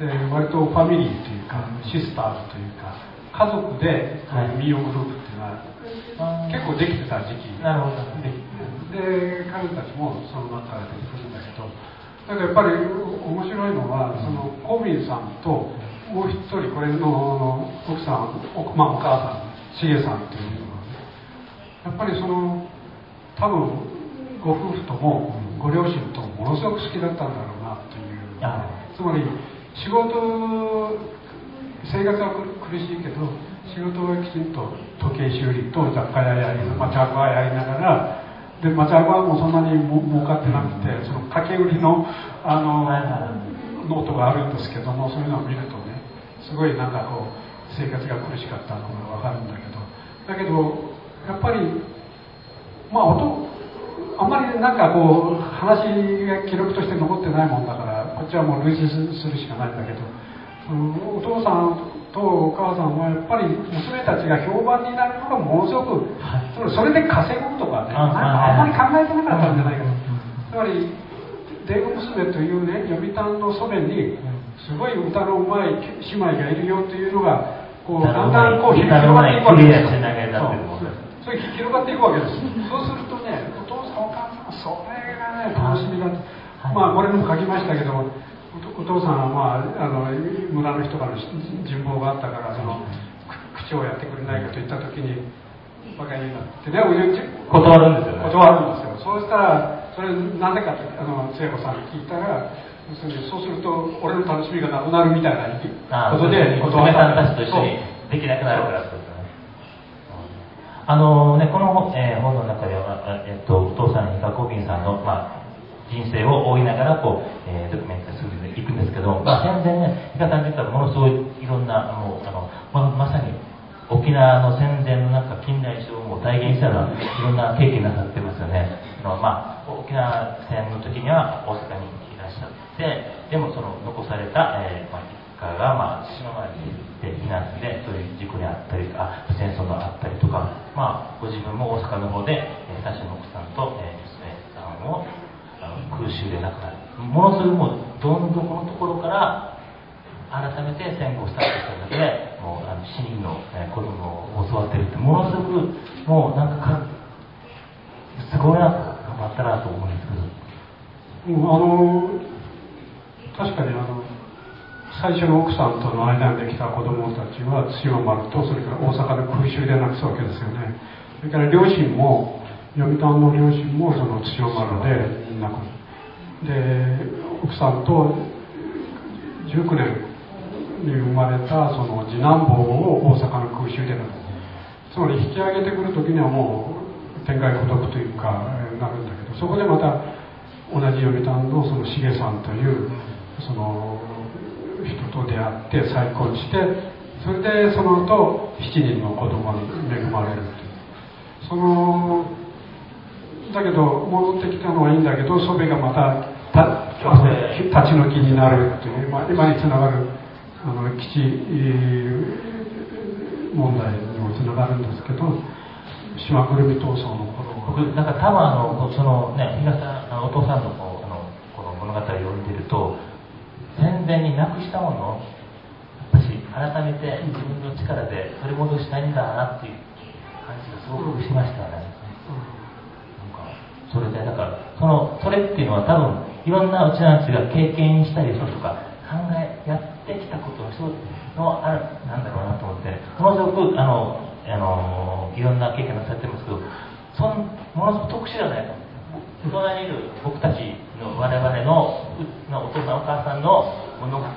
Speaker 3: で割とファミリーというかシスターズというか家族で民謡グループっていうのは、はい、結構できてた時期
Speaker 2: なるほど
Speaker 3: で、彼たちもその中から出てくるんだけど、だからやっぱり面白いのはそのコビンさんともう一人これの奥さん、まあ、お母さんしげさんっていうのは、ね、やっぱりその多分ご夫婦ともご両親ともものすごく好きだったんだろうなっていう、ね、つまり仕事生活は苦しいけど仕事はきちんと時計修理と雑貨屋やり、まあ、ジャグアやりながらで、まあ、ジャグアもそんなにも儲かってなくてその掛け売りの、あのノートがあるんですけども、そういうのを見るとねすごいなんかこう生活が苦しかったのが分かるんだけど、だけどやっぱりまあ音あんまりなんかこう話が記録として残ってないもんだからこっちはもう類似するしかないんだけど、お父さんとお母さんはやっぱり娘たちが評判になるのがものすごく、はい、それで稼ぐとかね、なんかあんまり考えてなかったんじゃないかと。つまりデーゴ娘というね読谷の祖母にすごい歌のうまい姉妹がいるよっていうのがこうだんだんこう広がっていくわけです。そう広がっていくわけです。そうするとね、お父さんお母さんそれがね楽しみだ。まあこれも書きましたけど、お父さんはまああの村の人からの人望があったからその口をやってくれないかと言った時にバカになってね
Speaker 2: 断るんですよね。
Speaker 3: 断るんですよ。そうしたらそれなぜかとあの聖子さんに聞いたら。そうすると俺の楽しみがなくなるみたいなことで
Speaker 2: 娘さんたちと一緒にできなくなるからってことですね。あのねこの、えー、本の中では、えっと、お父さんにヒカコビンさんの、まあ、人生を追いながらこう、えー、ドキュメンタリーするでいくんですけど、まあ、全然ねヒカさん自体はものすごいいろんなもうあの、まあ、まさに沖縄の戦前のなんか近代史をもう体現したようないろんな経験なさってますよね。あの、まあ、沖縄戦の時には大阪にいらっしゃってでもその残された、えーまあ、一家が、まあ、島原に行って避難でそういう事故にあったりあ戦争があったりとか、まあ、ご自分も大阪の方で、えー、最初の奥さんと、えー、娘さんをあの空襲で亡くなるものすごいもうどんどんこのところから改めて戦後をスタートしただけでもうあの死人の、えー、子供を教わってるってものすごくもうなんかかすごいな頑張ったなと思うんですけど、
Speaker 3: うん、あの確かにあの最初の奥さんとの間にできた子供たちは対馬丸とそれから大阪で空襲で亡くすわけですよね。それから両親も読谷の両親もその対馬丸で亡くで奥さんとじゅうきゅうねんに生まれたその次男坊を大阪の空襲で亡くつまり引き上げてくる時にはもう天涯孤独というかなるんだけどそこでまた同じ読谷のそのしげさんというその人と出会って再婚してそれでその後しちにんの子供に恵まれるというそのだけど戻ってきたのはいいんだけど祖母がまたた立ち退きになるという、まあ、今につながるあの基地問題にもつながるんですけど島ぐるみ闘争の頃
Speaker 2: 僕なんか多分あのそのね皆さんお父さんのこうあのこの物語を読んでいると戦前になくしたものをやっぱし改めて自分の力で取り戻したいんだなっていう感じがすごくしましたね、うん、なんかそれでだからそのそれっていうのは多分いろんなうちのやつが経験したりするとか考えやってきたことの一つのあるなんだろうなと思ってものすごくあのあのいろんな経験をされてますけどそんものすごく特殊じゃないと思う隣にいる僕たちの我々ののお父さんお母さんの物語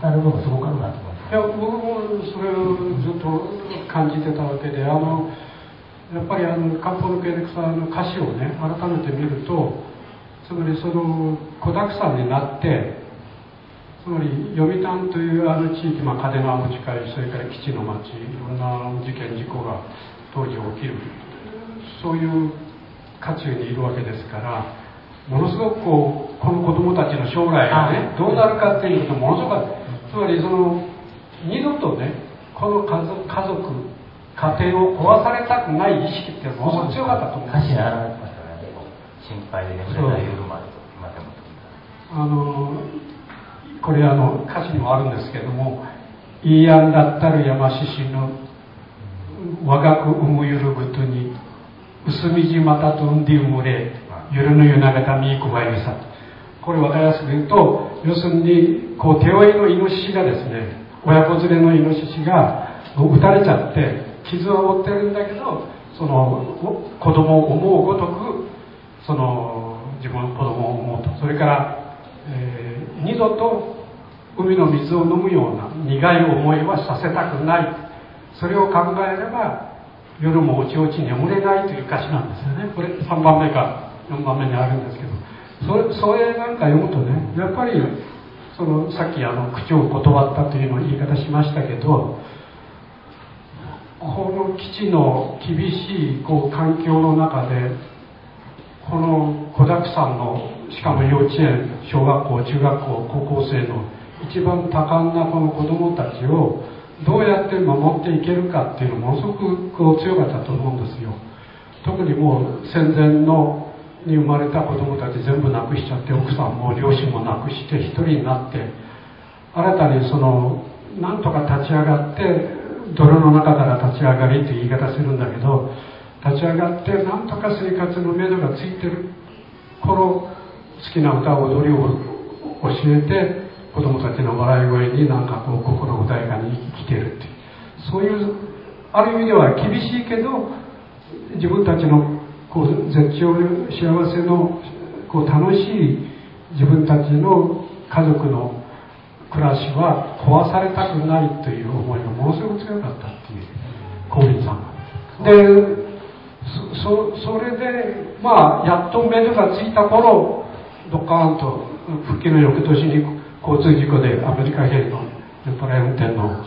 Speaker 2: 重なる部分すごくあるなと思います。
Speaker 3: いや、僕もそれをずっと感じてたわけで、あのやっぱりあの漢方の経歴さの歌詞をね改めて見ると、つまりその子だくさんになって、つまり読谷というあの地域、まあ、嘉手納も近い、それから基地の町、いろんな事件事故が当時起きる、そういう渦中にいるわけですから、ものすごくこうこの子供たちの将来がねどうなるかっていうことものすごく、つまりその二度とねこの家族家族家庭を壊されたくない意識ってものすごく強かったと思うんです。
Speaker 2: 歌詞に現れてましたね。心配で眠れない夜までと今でも。
Speaker 3: あのこれあの歌詞にもあるんですけども、いいやんだったる山獅子の我が子産むゆるぐとに薄みじまたとんで生むれゆるぬゆながたみいくばゆさ。これ分かりやすく言うと、要するにこう手負いのイノシシがですね、親子連れのイノシシが撃たれちゃって傷は負ってるんだけど、その子供を思うごとくその自分の子供を思うと、それから、えー、二度と海の水を飲むような苦い思いはさせたくない、それを考えれば夜もおちおち眠れないという歌詞なんですよね。これさんばんめかよんばんめにあるんですけど、それ、それなんか読むとね、やっぱりそのさっきあの口を断ったというのを言い方しましたけど、この基地の厳しいこう環境の中で、この子だくさんの、しかも幼稚園、小学校、中学校、高校生の一番多感なこの子どもたちをどうやって守っていけるかっていうのものすごくこう強かったと思うんですよ。特にもう戦前のに生まれた子どもたち全部亡くしちゃって、奥さんも両親も亡くして一人になって、新たにそのなんとか立ち上がって、泥の中から立ち上がりという言い方するんだけど、立ち上がってなんとか生活の目処がついてる頃、好きな歌踊りを教えて子どもたちの笑い声になんかこう心穏やかに生きてるっていう、そういうある意味では厳しいけど自分たちのこう絶頂幸せのこう楽しい自分たちの家族の暮らしは壊されたくないという思いがものすごく強かったっていう光琳さんで、そ, そ, それでまあやっと目処がついた頃、ドッカーンと復帰の翌年に交通事故でアメリカ兵の酔っ払い運転の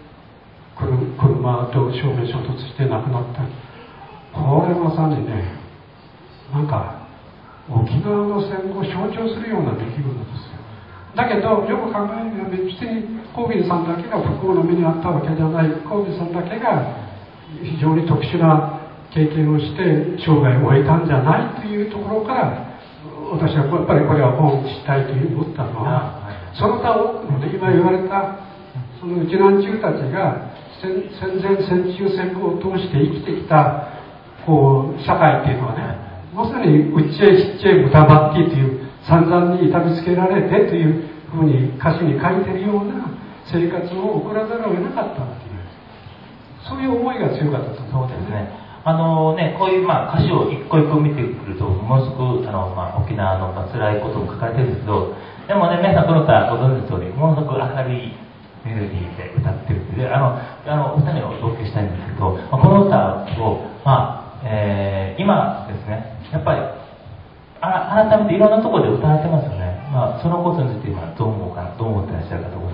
Speaker 3: 車と正面衝突して亡くなった。これまさにね、なんか沖縄の戦後を象徴するような出来事ですよ。だけどよく考えると別に光琳さんだけが不幸の目にあったわけじゃない。光琳さんだけが非常に特殊な経験をして生涯を終えたんじゃないというところから、私はやっぱりこれは本をしたいと思ったのは、その他多くのね、今言われたそのうちなんちゅうたちが戦前戦中戦後を通して生きてきたこう社会っていうのはね、まさにうっちゃいちっちゃい豚ばっきという散々に痛みつけられてというふうに歌詞に書いてるような生活を送らざるを得なかったっていう、そういう思いが強かったと思うんですね。
Speaker 2: あのね、こういうまあ歌詞を一個一個見てくると、ものすごくあの、まあ、沖縄の辛いことも書かれてるんですけど、でもね、皆さんこの歌ご存知の通り、ものすごく明るいメロディーで歌ってるんで、あの、あのお二人を同居したいんですけど、まあ、この歌を、まあえー、今ですね、やっぱりあ改めていろんなところで歌われてますよね。まあ、そのことについて今どう思うかな、どう思ってらっしゃるかと思います。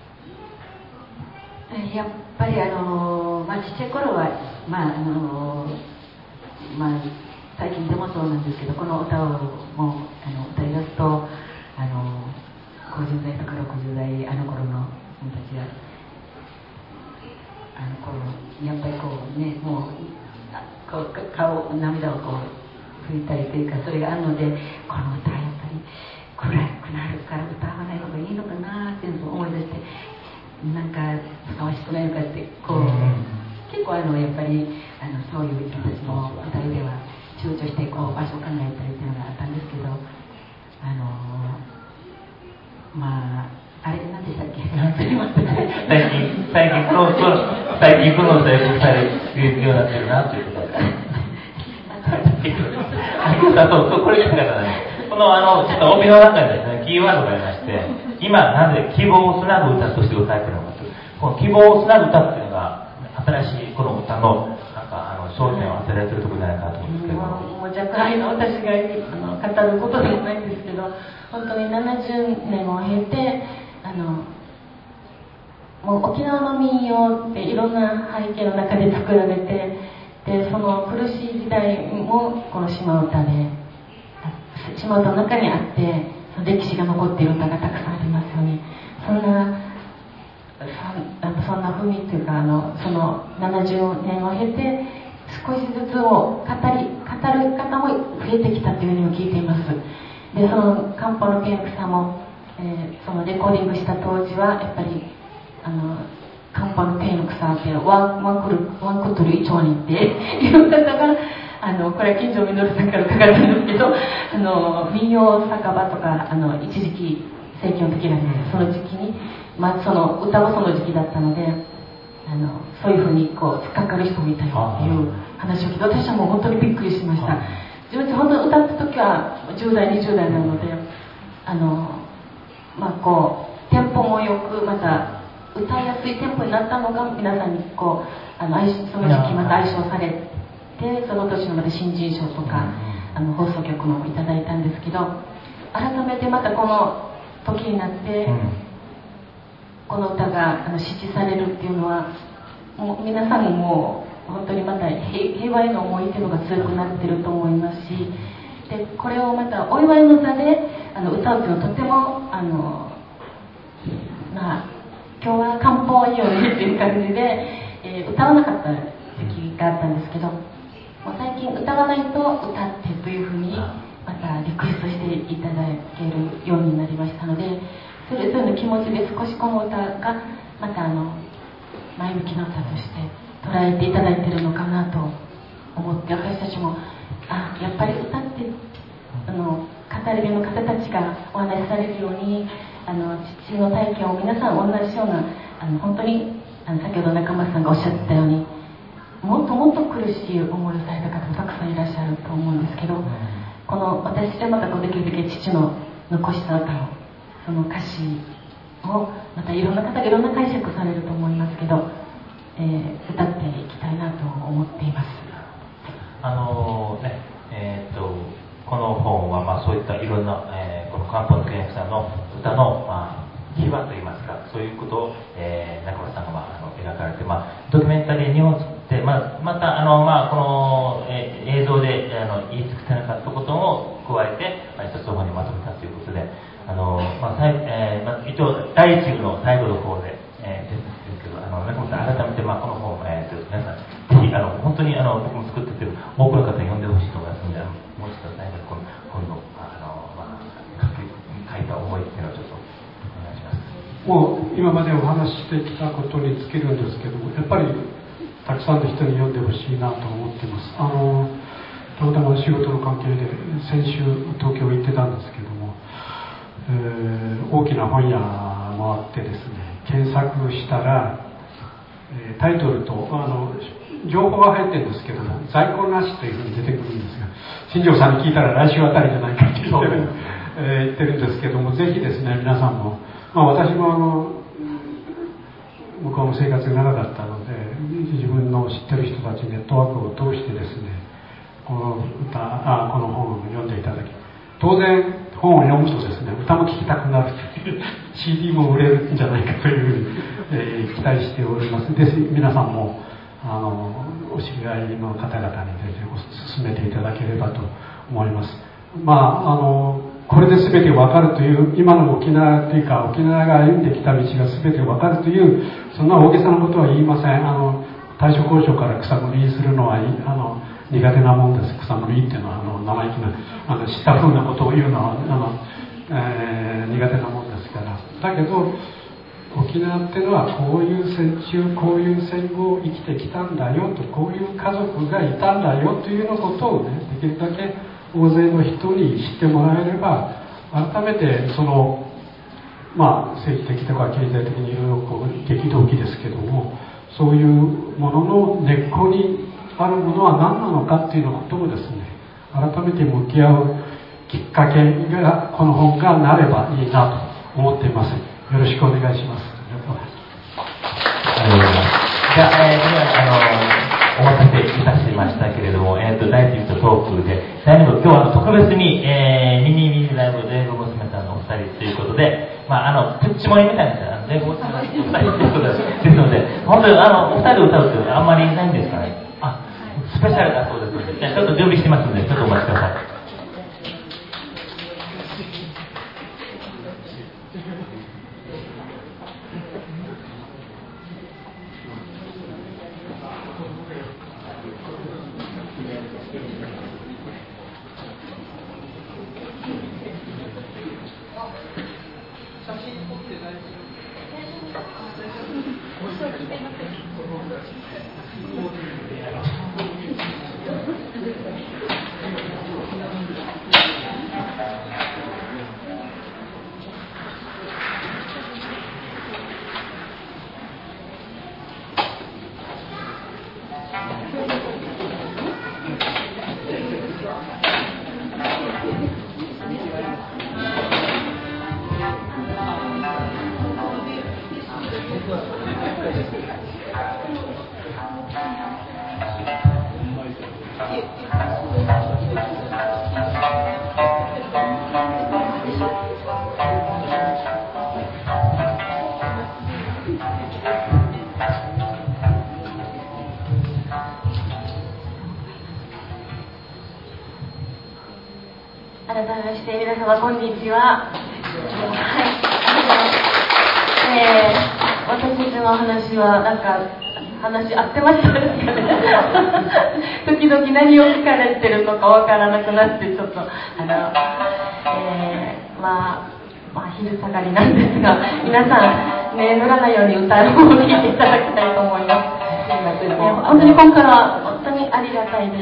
Speaker 4: やっぱりあの、まあ、ちっちゃい頃は、まああのまあ、最近でもそうなんですけど、この歌をもうあの歌い出すと、あのごじゅう代とかろくじゅう代、あの頃の人たちがあの頃やっぱりこうね、もうこう顔涙をこう拭いたりというか、それがあるので、この歌はやっぱり暗くなるから歌わない方がいいのかなっていうのを思い出して、なんかふさわしくないのかってこう、うん、結構あのやっぱりあのそういう人たちの歌いでは躊躇してこう場所を考えたりっていうのがあったんですけど、あのまああれ何でしたっけ？すみません。
Speaker 2: 最近最近この最近この歌をされるようになってるなということで。そうそうこれがだからね。ここのあのちょっと帯の中にですね、キーワードがありまして、今なぜ希望をつなぐ歌として歌われているのかという、この希望をつなぐ歌っていうのが新しいこの歌のなんかあの焦点を当てられているところじゃないかと思うんですけど、
Speaker 4: もう若輩の私があの語ることでもないんですけど、本当にななじゅうねんを経て、あのもう沖縄の民謡っていろんな背景の中で作られて、でその苦しい時代もこの島唄で島唄の中にあって、その歴史が残っている歌がたくさんありますよね。そんなそんな風味というか、あのそのななじゅうねんを経て少しずつを語り語る方も増えてきたというふうにも聞いています。でその漢方の健福さんも、えー、そのレコーディングした当時はやっぱりあの漢方の健福さんってワンワンクルワンクトゥルイチョウニっていう方が、あのこれは金城実さんから書かれたんですけど、あの民謡酒場とかあの一時期盛期の時なんです。その時期に、まあ、その歌もその時期だったので、あのそういうふうにこう突っかかる人もいたよっていう話を聞いて、私はもう本当にびっくりしました。自分本当に歌った時はじゅう代にじゅう代なので、あのまあこうテンポもよく、また歌いやすいテンポになったのが皆さんにこうあのその時期また愛称されて、その年のまた新人賞とかあの放送局のもいただいたんですけど、改めてまたこの時になって、うん、この歌があの支持されるっていうのは、もう皆さんももう本当にまた 平, 平和への思いっていうのが強くなってると思いますし、でこれをまたお祝いの座であの歌うっていうのはとてもあのまあ今日は漢方いいよねっていう感じで、えー、歌わなかった時期があったんですけど、もう最近歌わないと歌ってというふうにまたリクエストしていただけるようになりましたので、それぞれの気持ちで少しこの歌がまたあの前向きな歌として捉えていただいているのかなと思って、私たちもあやっぱり歌ってあの語り部の方たちがお話しされるように、あの父の体験を皆さん同じようなあの本当にあの先ほど中村さんがおっしゃってたように、もっともっと苦しい思いをされた方もたくさんいらっしゃると思うんですけど、この私はまたこうできるだけ父の残した歌を、その歌詞をまたいろんな方がいろんな解釈されると思いますけど、えー、歌っていきたいなと思っています。
Speaker 2: あのー、ねえー、っとこの本はまあそういったいろんな、えー、この漢方の健福さんの歌のまあ秘話といいますか、そういうことを、えー、中村さんが、まあ、あの描かれて、まあ、ドキュメンタリーにも作って、まあ、またあの、まあ、この、えー、映像であの言い尽くせなかったことも加えて、まあ、一つの本にまとめたということで、あの、まあえーまあ、一応第一部の最後の方で、えー、出てるんですけど、あの中村さん改めて、まあ、この本、えー、と皆さんぜひあの本当にあの僕も作ってて多くの方に読んでほしいと思いますので、もう一度何かこの本の、あの、まあ、書いた思いっていうのをちょっとお願いします。
Speaker 3: もう今までお話ししてきたことに尽きるんですけども、やっぱりたくさんの人に読んでほしいなと思ってます。あのたまたま仕事の関係で先週東京行ってたんですけども、えー、大きな本屋もあってですね、検索したら、えー、タイトルとあの情報が入ってるんですけども、在庫なしというふうに出てくるんですが、新庄さんに聞いたら来週あたりじゃないかって言ってる、えー、言ってるんですけども、ぜひですね皆さんも、まあ、私もあの向こうの生活が長かったので、自分の知ってる人たちネットワークを通してですね、この歌あこの本を読んでいただき、当然本を読むとですね、歌も聴きたくなるというシーディー も売れるんじゃないかというふうに、えー、期待しております。です皆さんもあのお知り合いの方々にぜひ進めていただければと思います。まああのこれで全て分かるという、今の沖縄というか沖縄が歩んできた道が全て分かるという、そんな大げさなことは言いません。あの大正交渉から草むりにするのはあの苦手なもんです。草むりっていうのはあの生意気なあの知った風なことを言うのはあの、えー、苦手なもんですから。だけど沖縄っていうのはこういう戦中こういう戦後生きてきたんだよと、こういう家族がいたんだよというようなことをね、できるだけ大勢の人に知ってもらえれば、改めてそのまあ政治的とか経済的にいろいろこう激動期ですけども、そういうものの根っこにあるものは何なのかっていうようなこともですね、改めて向き合うきっかけがこの本がなればいいなと思っています。よろしくお願いします。ありがとうございます。
Speaker 2: ありがとうございます。じゃあ、えー、ではあのお待たせいたしましたけれども、えーと、大臣とトークで、最後、今日は特別に、えー、ミニミニライブ、レイゴ娘さんのお二人ということで、まあ、あの、プッチモリみたいな、レイゴ娘さんのお二人ということですので、本当にあの、お二人で歌うってあんまりないんですかね。あ、スペシャルだそうですので、じゃあちょっと準備してますので、ちょっとお待ちください。
Speaker 4: 改めまして皆様こんにちは。はい、えー、私たちの話はなんか話合ってましたですかね。時々何を聞かれてるのかわからなくなってちょっとあの、えー、まあまあ昼下がりなんですが、皆さんね塗らないように歌うのを聴いていただきたいと思います。えー、本当に今回は本当にありがたいです。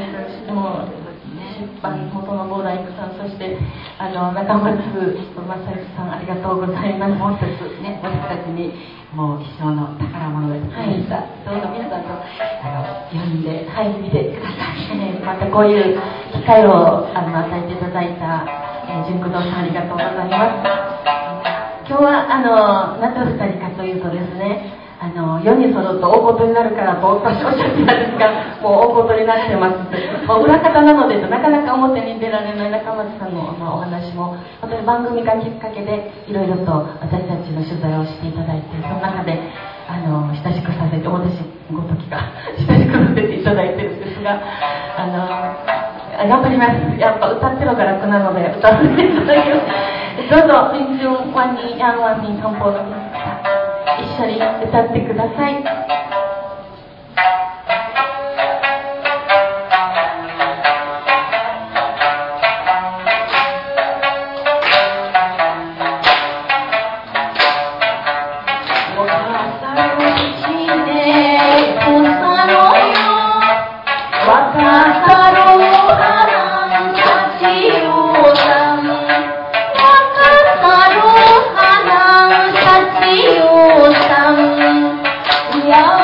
Speaker 4: もう出版元の坊大工さん、そしてあの中松正幸さん、ありがとうございます。もう一つね、私たちにもう一生の宝物です。はい、どうぞ皆さんとあの読んで、はい、見てください。ね、またこういう機会をあの与えていただいた、えー、純駆動さん、ありがとうございます。今日はあのなぜふたりかというとですね、あの世に揃うと大事になるからと私おっしゃってたんですが、もう大事になってます。もう裏方なのでなかなか表に出られない中松さんの、まあ、お話も本当に番組がきっかけでいろいろと私たちの取材をしていただいて、その中であの親しくさせて、私ごときが親しくさせていただいてるんですが、あの頑張ります。やっぱ歌ってるのが楽なので歌わせていただきます。どうぞ民衆ワンにヤンワンに漢方の皆さん一緒に歌ってください。
Speaker 5: Yeah.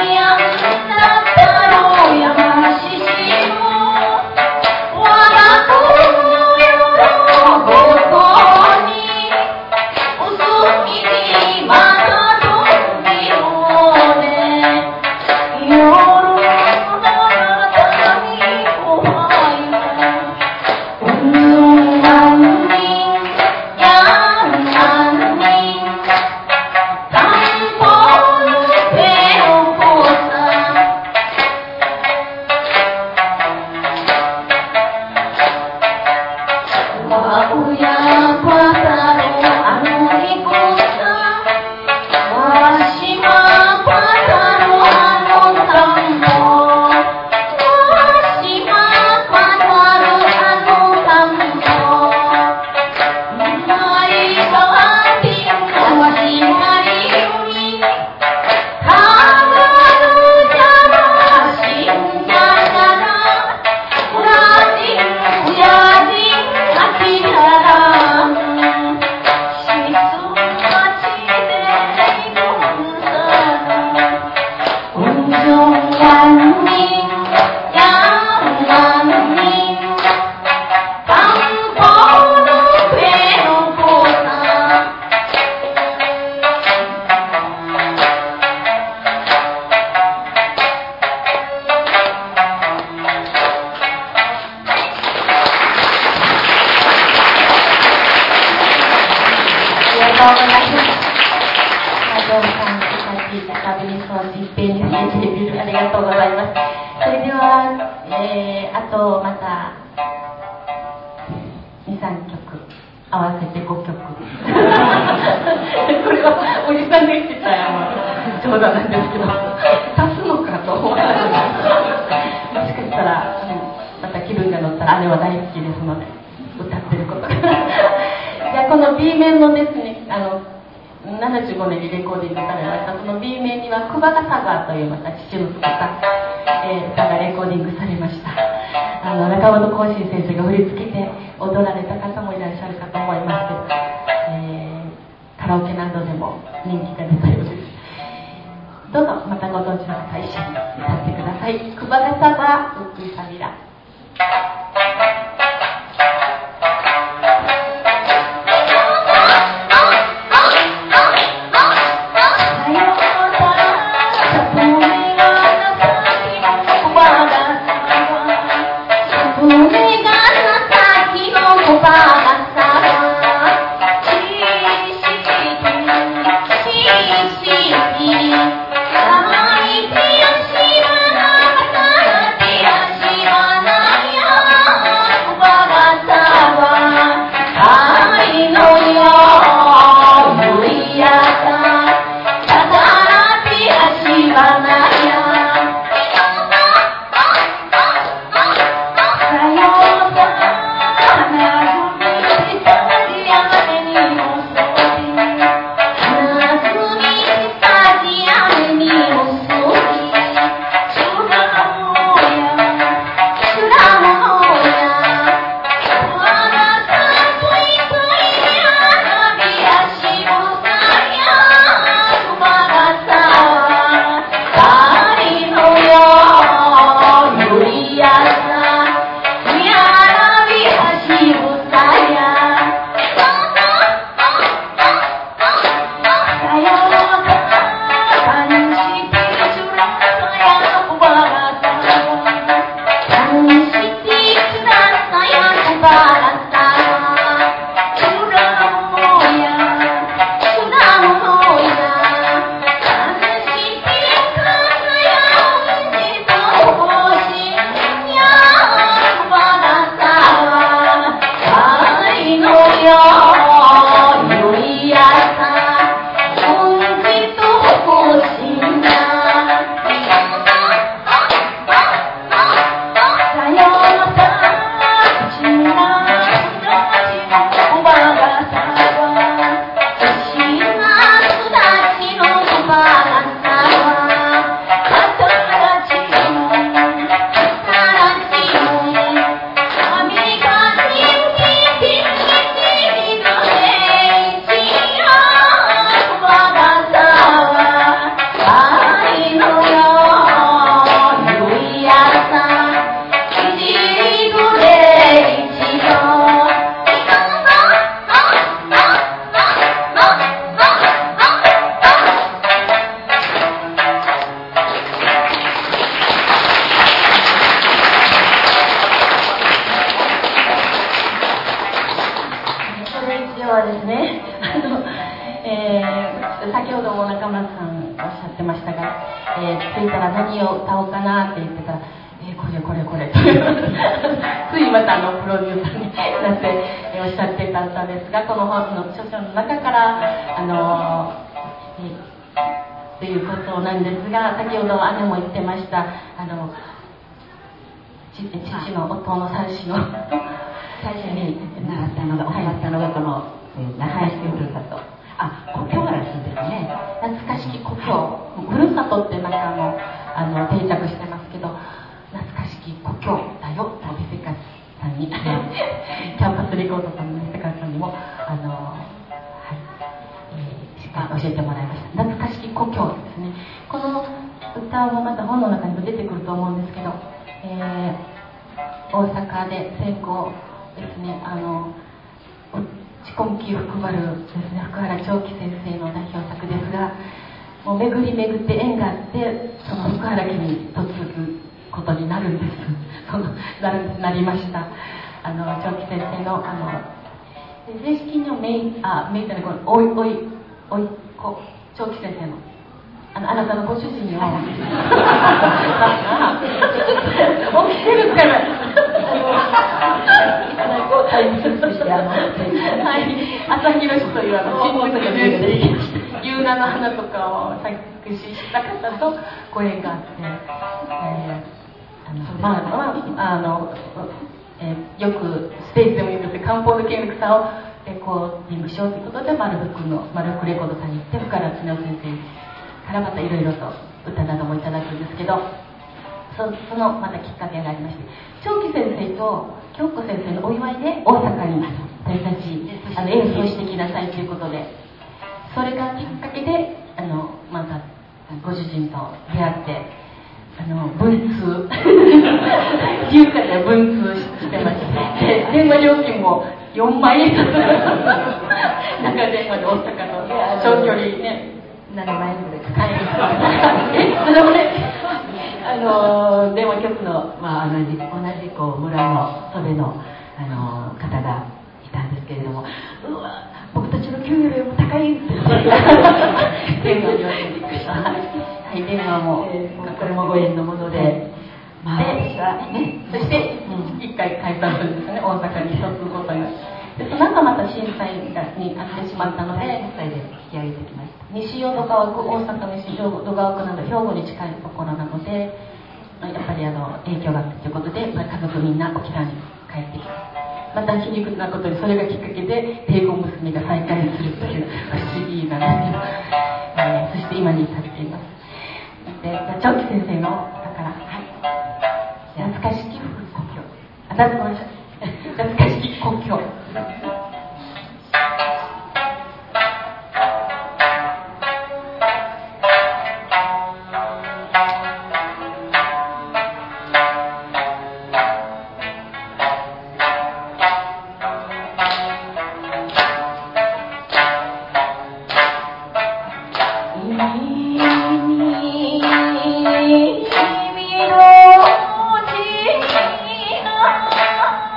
Speaker 5: Yeah.
Speaker 4: えー、着いたら何を歌おうかなって言ってたら、えー、これこれこれついまたあのプロデューサーになって、えー、おっしゃっていた歌ですが、この本の著書の中からあのー、えー、ということなんですが、先ほど姉も言ってましたあの父の夫の三子の最初に習ったのが教わったのがこの那覇市ふるさと、あ、故郷らしいですね。懐かしき故郷、ふるさとってなんかもあの定着してますけど、懐かしき故郷だよとビセカさんにキャンパスレコードさんのビセカさんにもあの、はいえー、しっかり教えてもらいました。懐かしき故郷ですね。この歌はまた本の中にも出てくると思うんですけど、えー、大阪で先行ですね、あの地根気福原ですね、福原長期先生の代表作ですが、もう巡り巡って縁があってその福原家に嫁ぐことになるんです。このなるなりました。あの長期先生のあの正式にはメイあメイじゃないこのおいおいおいこ長期先生のあのあなたのご主人を起きてるから。はい、朝広氏というあの新聞のニュースで夕菜の花とかを作詞した方とご縁があって、えー、あのまああの、えー、よくステージでも言うんですけど、漢方の見学さをレコーディングしようということでマルフのマルフレコードさんに行って深田恒夫先生からまたいろいろと歌などもいただくんですけど、そ, そのまたきっかけがありまして、長期先生と京子先生のお祝いで大阪に私たちあの演奏してきなさいということで、それがきっかけであのまたご主人と出会ってあの文通自由化で文通してまして、電話料金もよんまんえんだった中電話で大阪の長距離ねななまんえんぐらいかかりますあの電話局の、まあ、同じ同じこう村のそれの、あの方がいたんですけれども、うわ僕たちの給与よりも高いって電話にはびっくりした。はい、電話も、えー、これもご縁のもので、まあ、で私はね、そして一、うん、回解散するんですね、大阪に一つごとに。でその後また震災にあってしまったので、震災で引き上げてきました。西淀川区、大阪の西淀川区など兵庫に近いところなので、やっぱりあの影響があったということで、まあ、家族みんな沖縄に帰ってきて、また皮肉なことにそれがきっかけで帝国娘が再開するという不思議なんですけど、えー、そして今に至っています。で長期先生のだから、はい、懐かしき故郷、あ、ごめんなさい、懐かしき故郷。
Speaker 5: 君の血が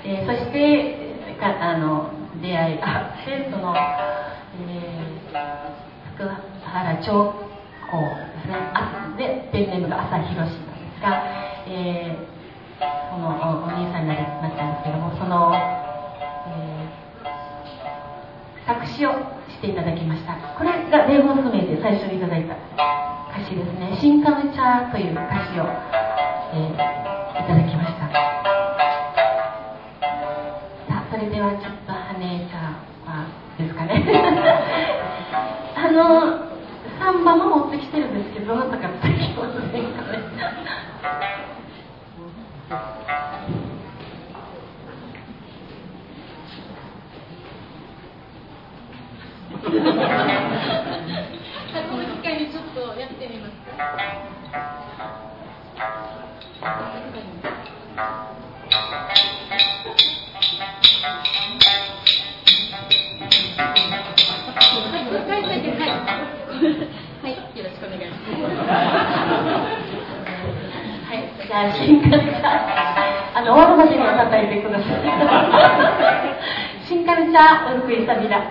Speaker 4: えー、そしてかあの出会いあってその、えー、福原町高ですねあでペンネームが朝弘なんですが、えー、そのお, お兄さんになったんですけどもその、えー、作詞をしていただきました。これが霊峰スメで最初にいただいた歌詞ですね。新カムチャーという歌詞を、えー、いただきました。さあそれではちょっと羽根ちゃんはですかねあのサンバも持ってきてるんですけどどなたかついてきませんかね
Speaker 5: この機会にちょっとやってみますか。はい、よろしくお願いします。
Speaker 4: はい、じゃあ新カルチャーあの終わるまでには叩いてください新カルチャーウルクイサビラ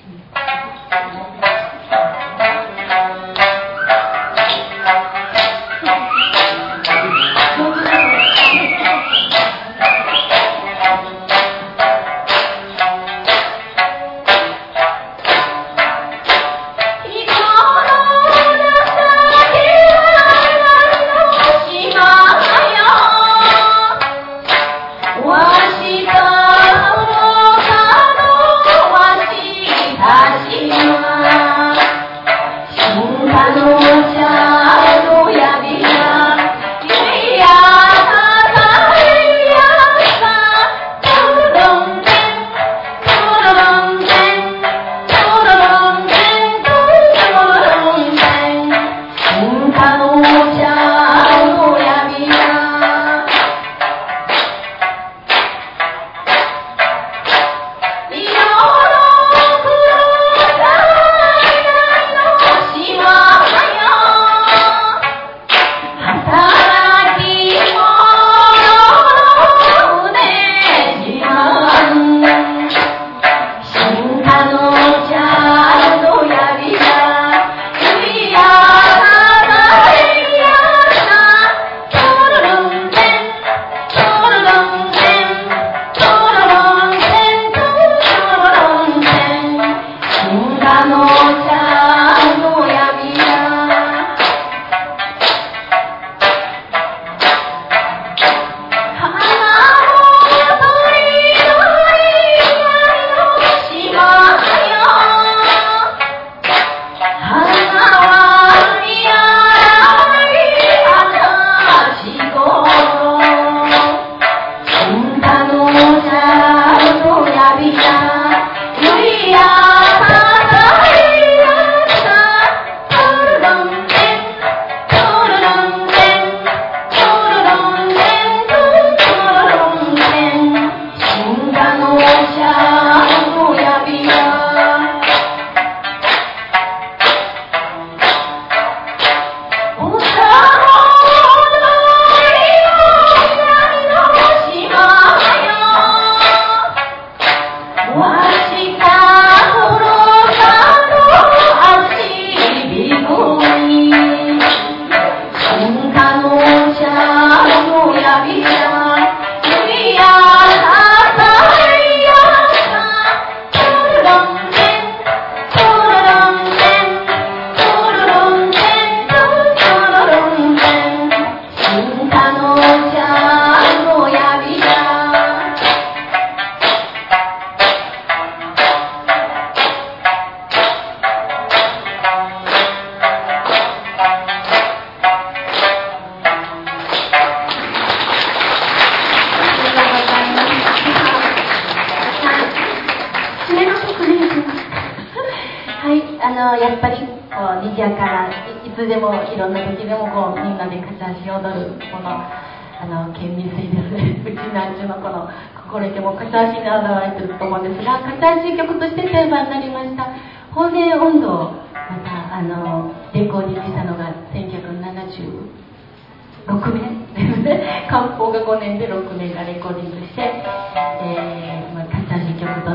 Speaker 4: やっぱりこう賑やかないつでもいろんな時でもこうみんなで片足を踊るこのあの県民性ですねうちなんちゅうのこの心得ても片足に表れてると思うんですが片足曲として定番になりました法然音頭をまたあのレコーディングしたのがせんきゅうひゃくななじゅうろくねんですね漢方がごねんでろくねんがレコーディングして、え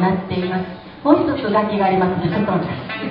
Speaker 4: なっています。もう一つ楽器がありますので、ちょっと待ってください。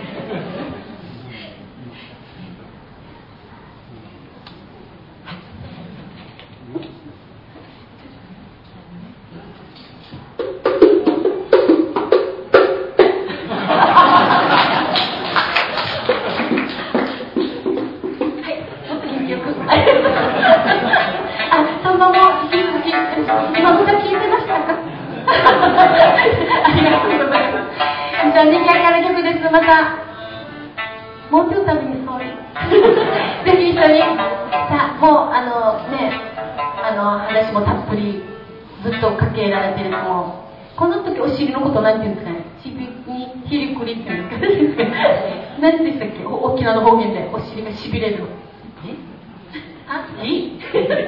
Speaker 4: またもうちょっと旅にそうぜひ一緒にさあもうあのねあの話もたっぷりずっとかけられてるともこの時お尻のことなんて言うんですかね尻にひりくりっていうんですか何でしたっけ沖縄の方言でお尻がしびれるのえあいい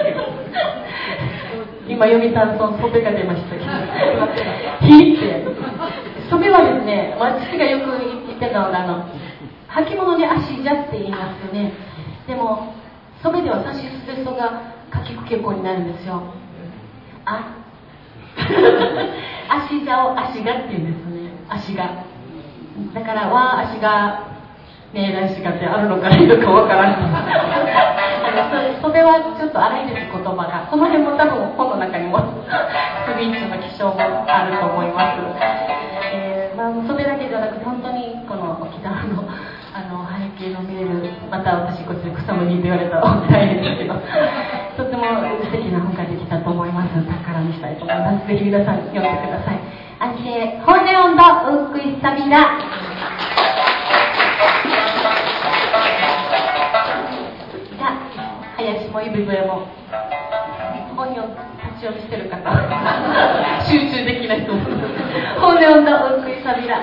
Speaker 4: 今読みたんその袖が出ましたけどひって袖はですね、私がよく言ってたのがあの履物に足じゃって言いますよね。でも袖ではさしすせそがかきくけこになるんですよ。あ足じゃを足がって言うんですね。足がだからは足がねえ来しがってあるのかないのかわからない袖はちょっと荒いです言葉が。その辺も多分本の中にもスピーチの気象もあると思います。えーまあ、袖だけじゃなくて本当にこの沖縄のあの背景の見えるまた私こっちで草むにって言われたら大変ですけどとても素敵な本ができたと思います。宝にしたいと思います。ぜひ皆さん読んでください。アンケー本音温度うっくいさびらじゃあ林も指笛も本を立ち読みしてる方集中できないと思う本音温度うっくいさびら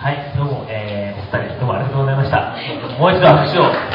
Speaker 2: はい、どうも、えー、お二人どうもありがとうございました。もう一度拍手を。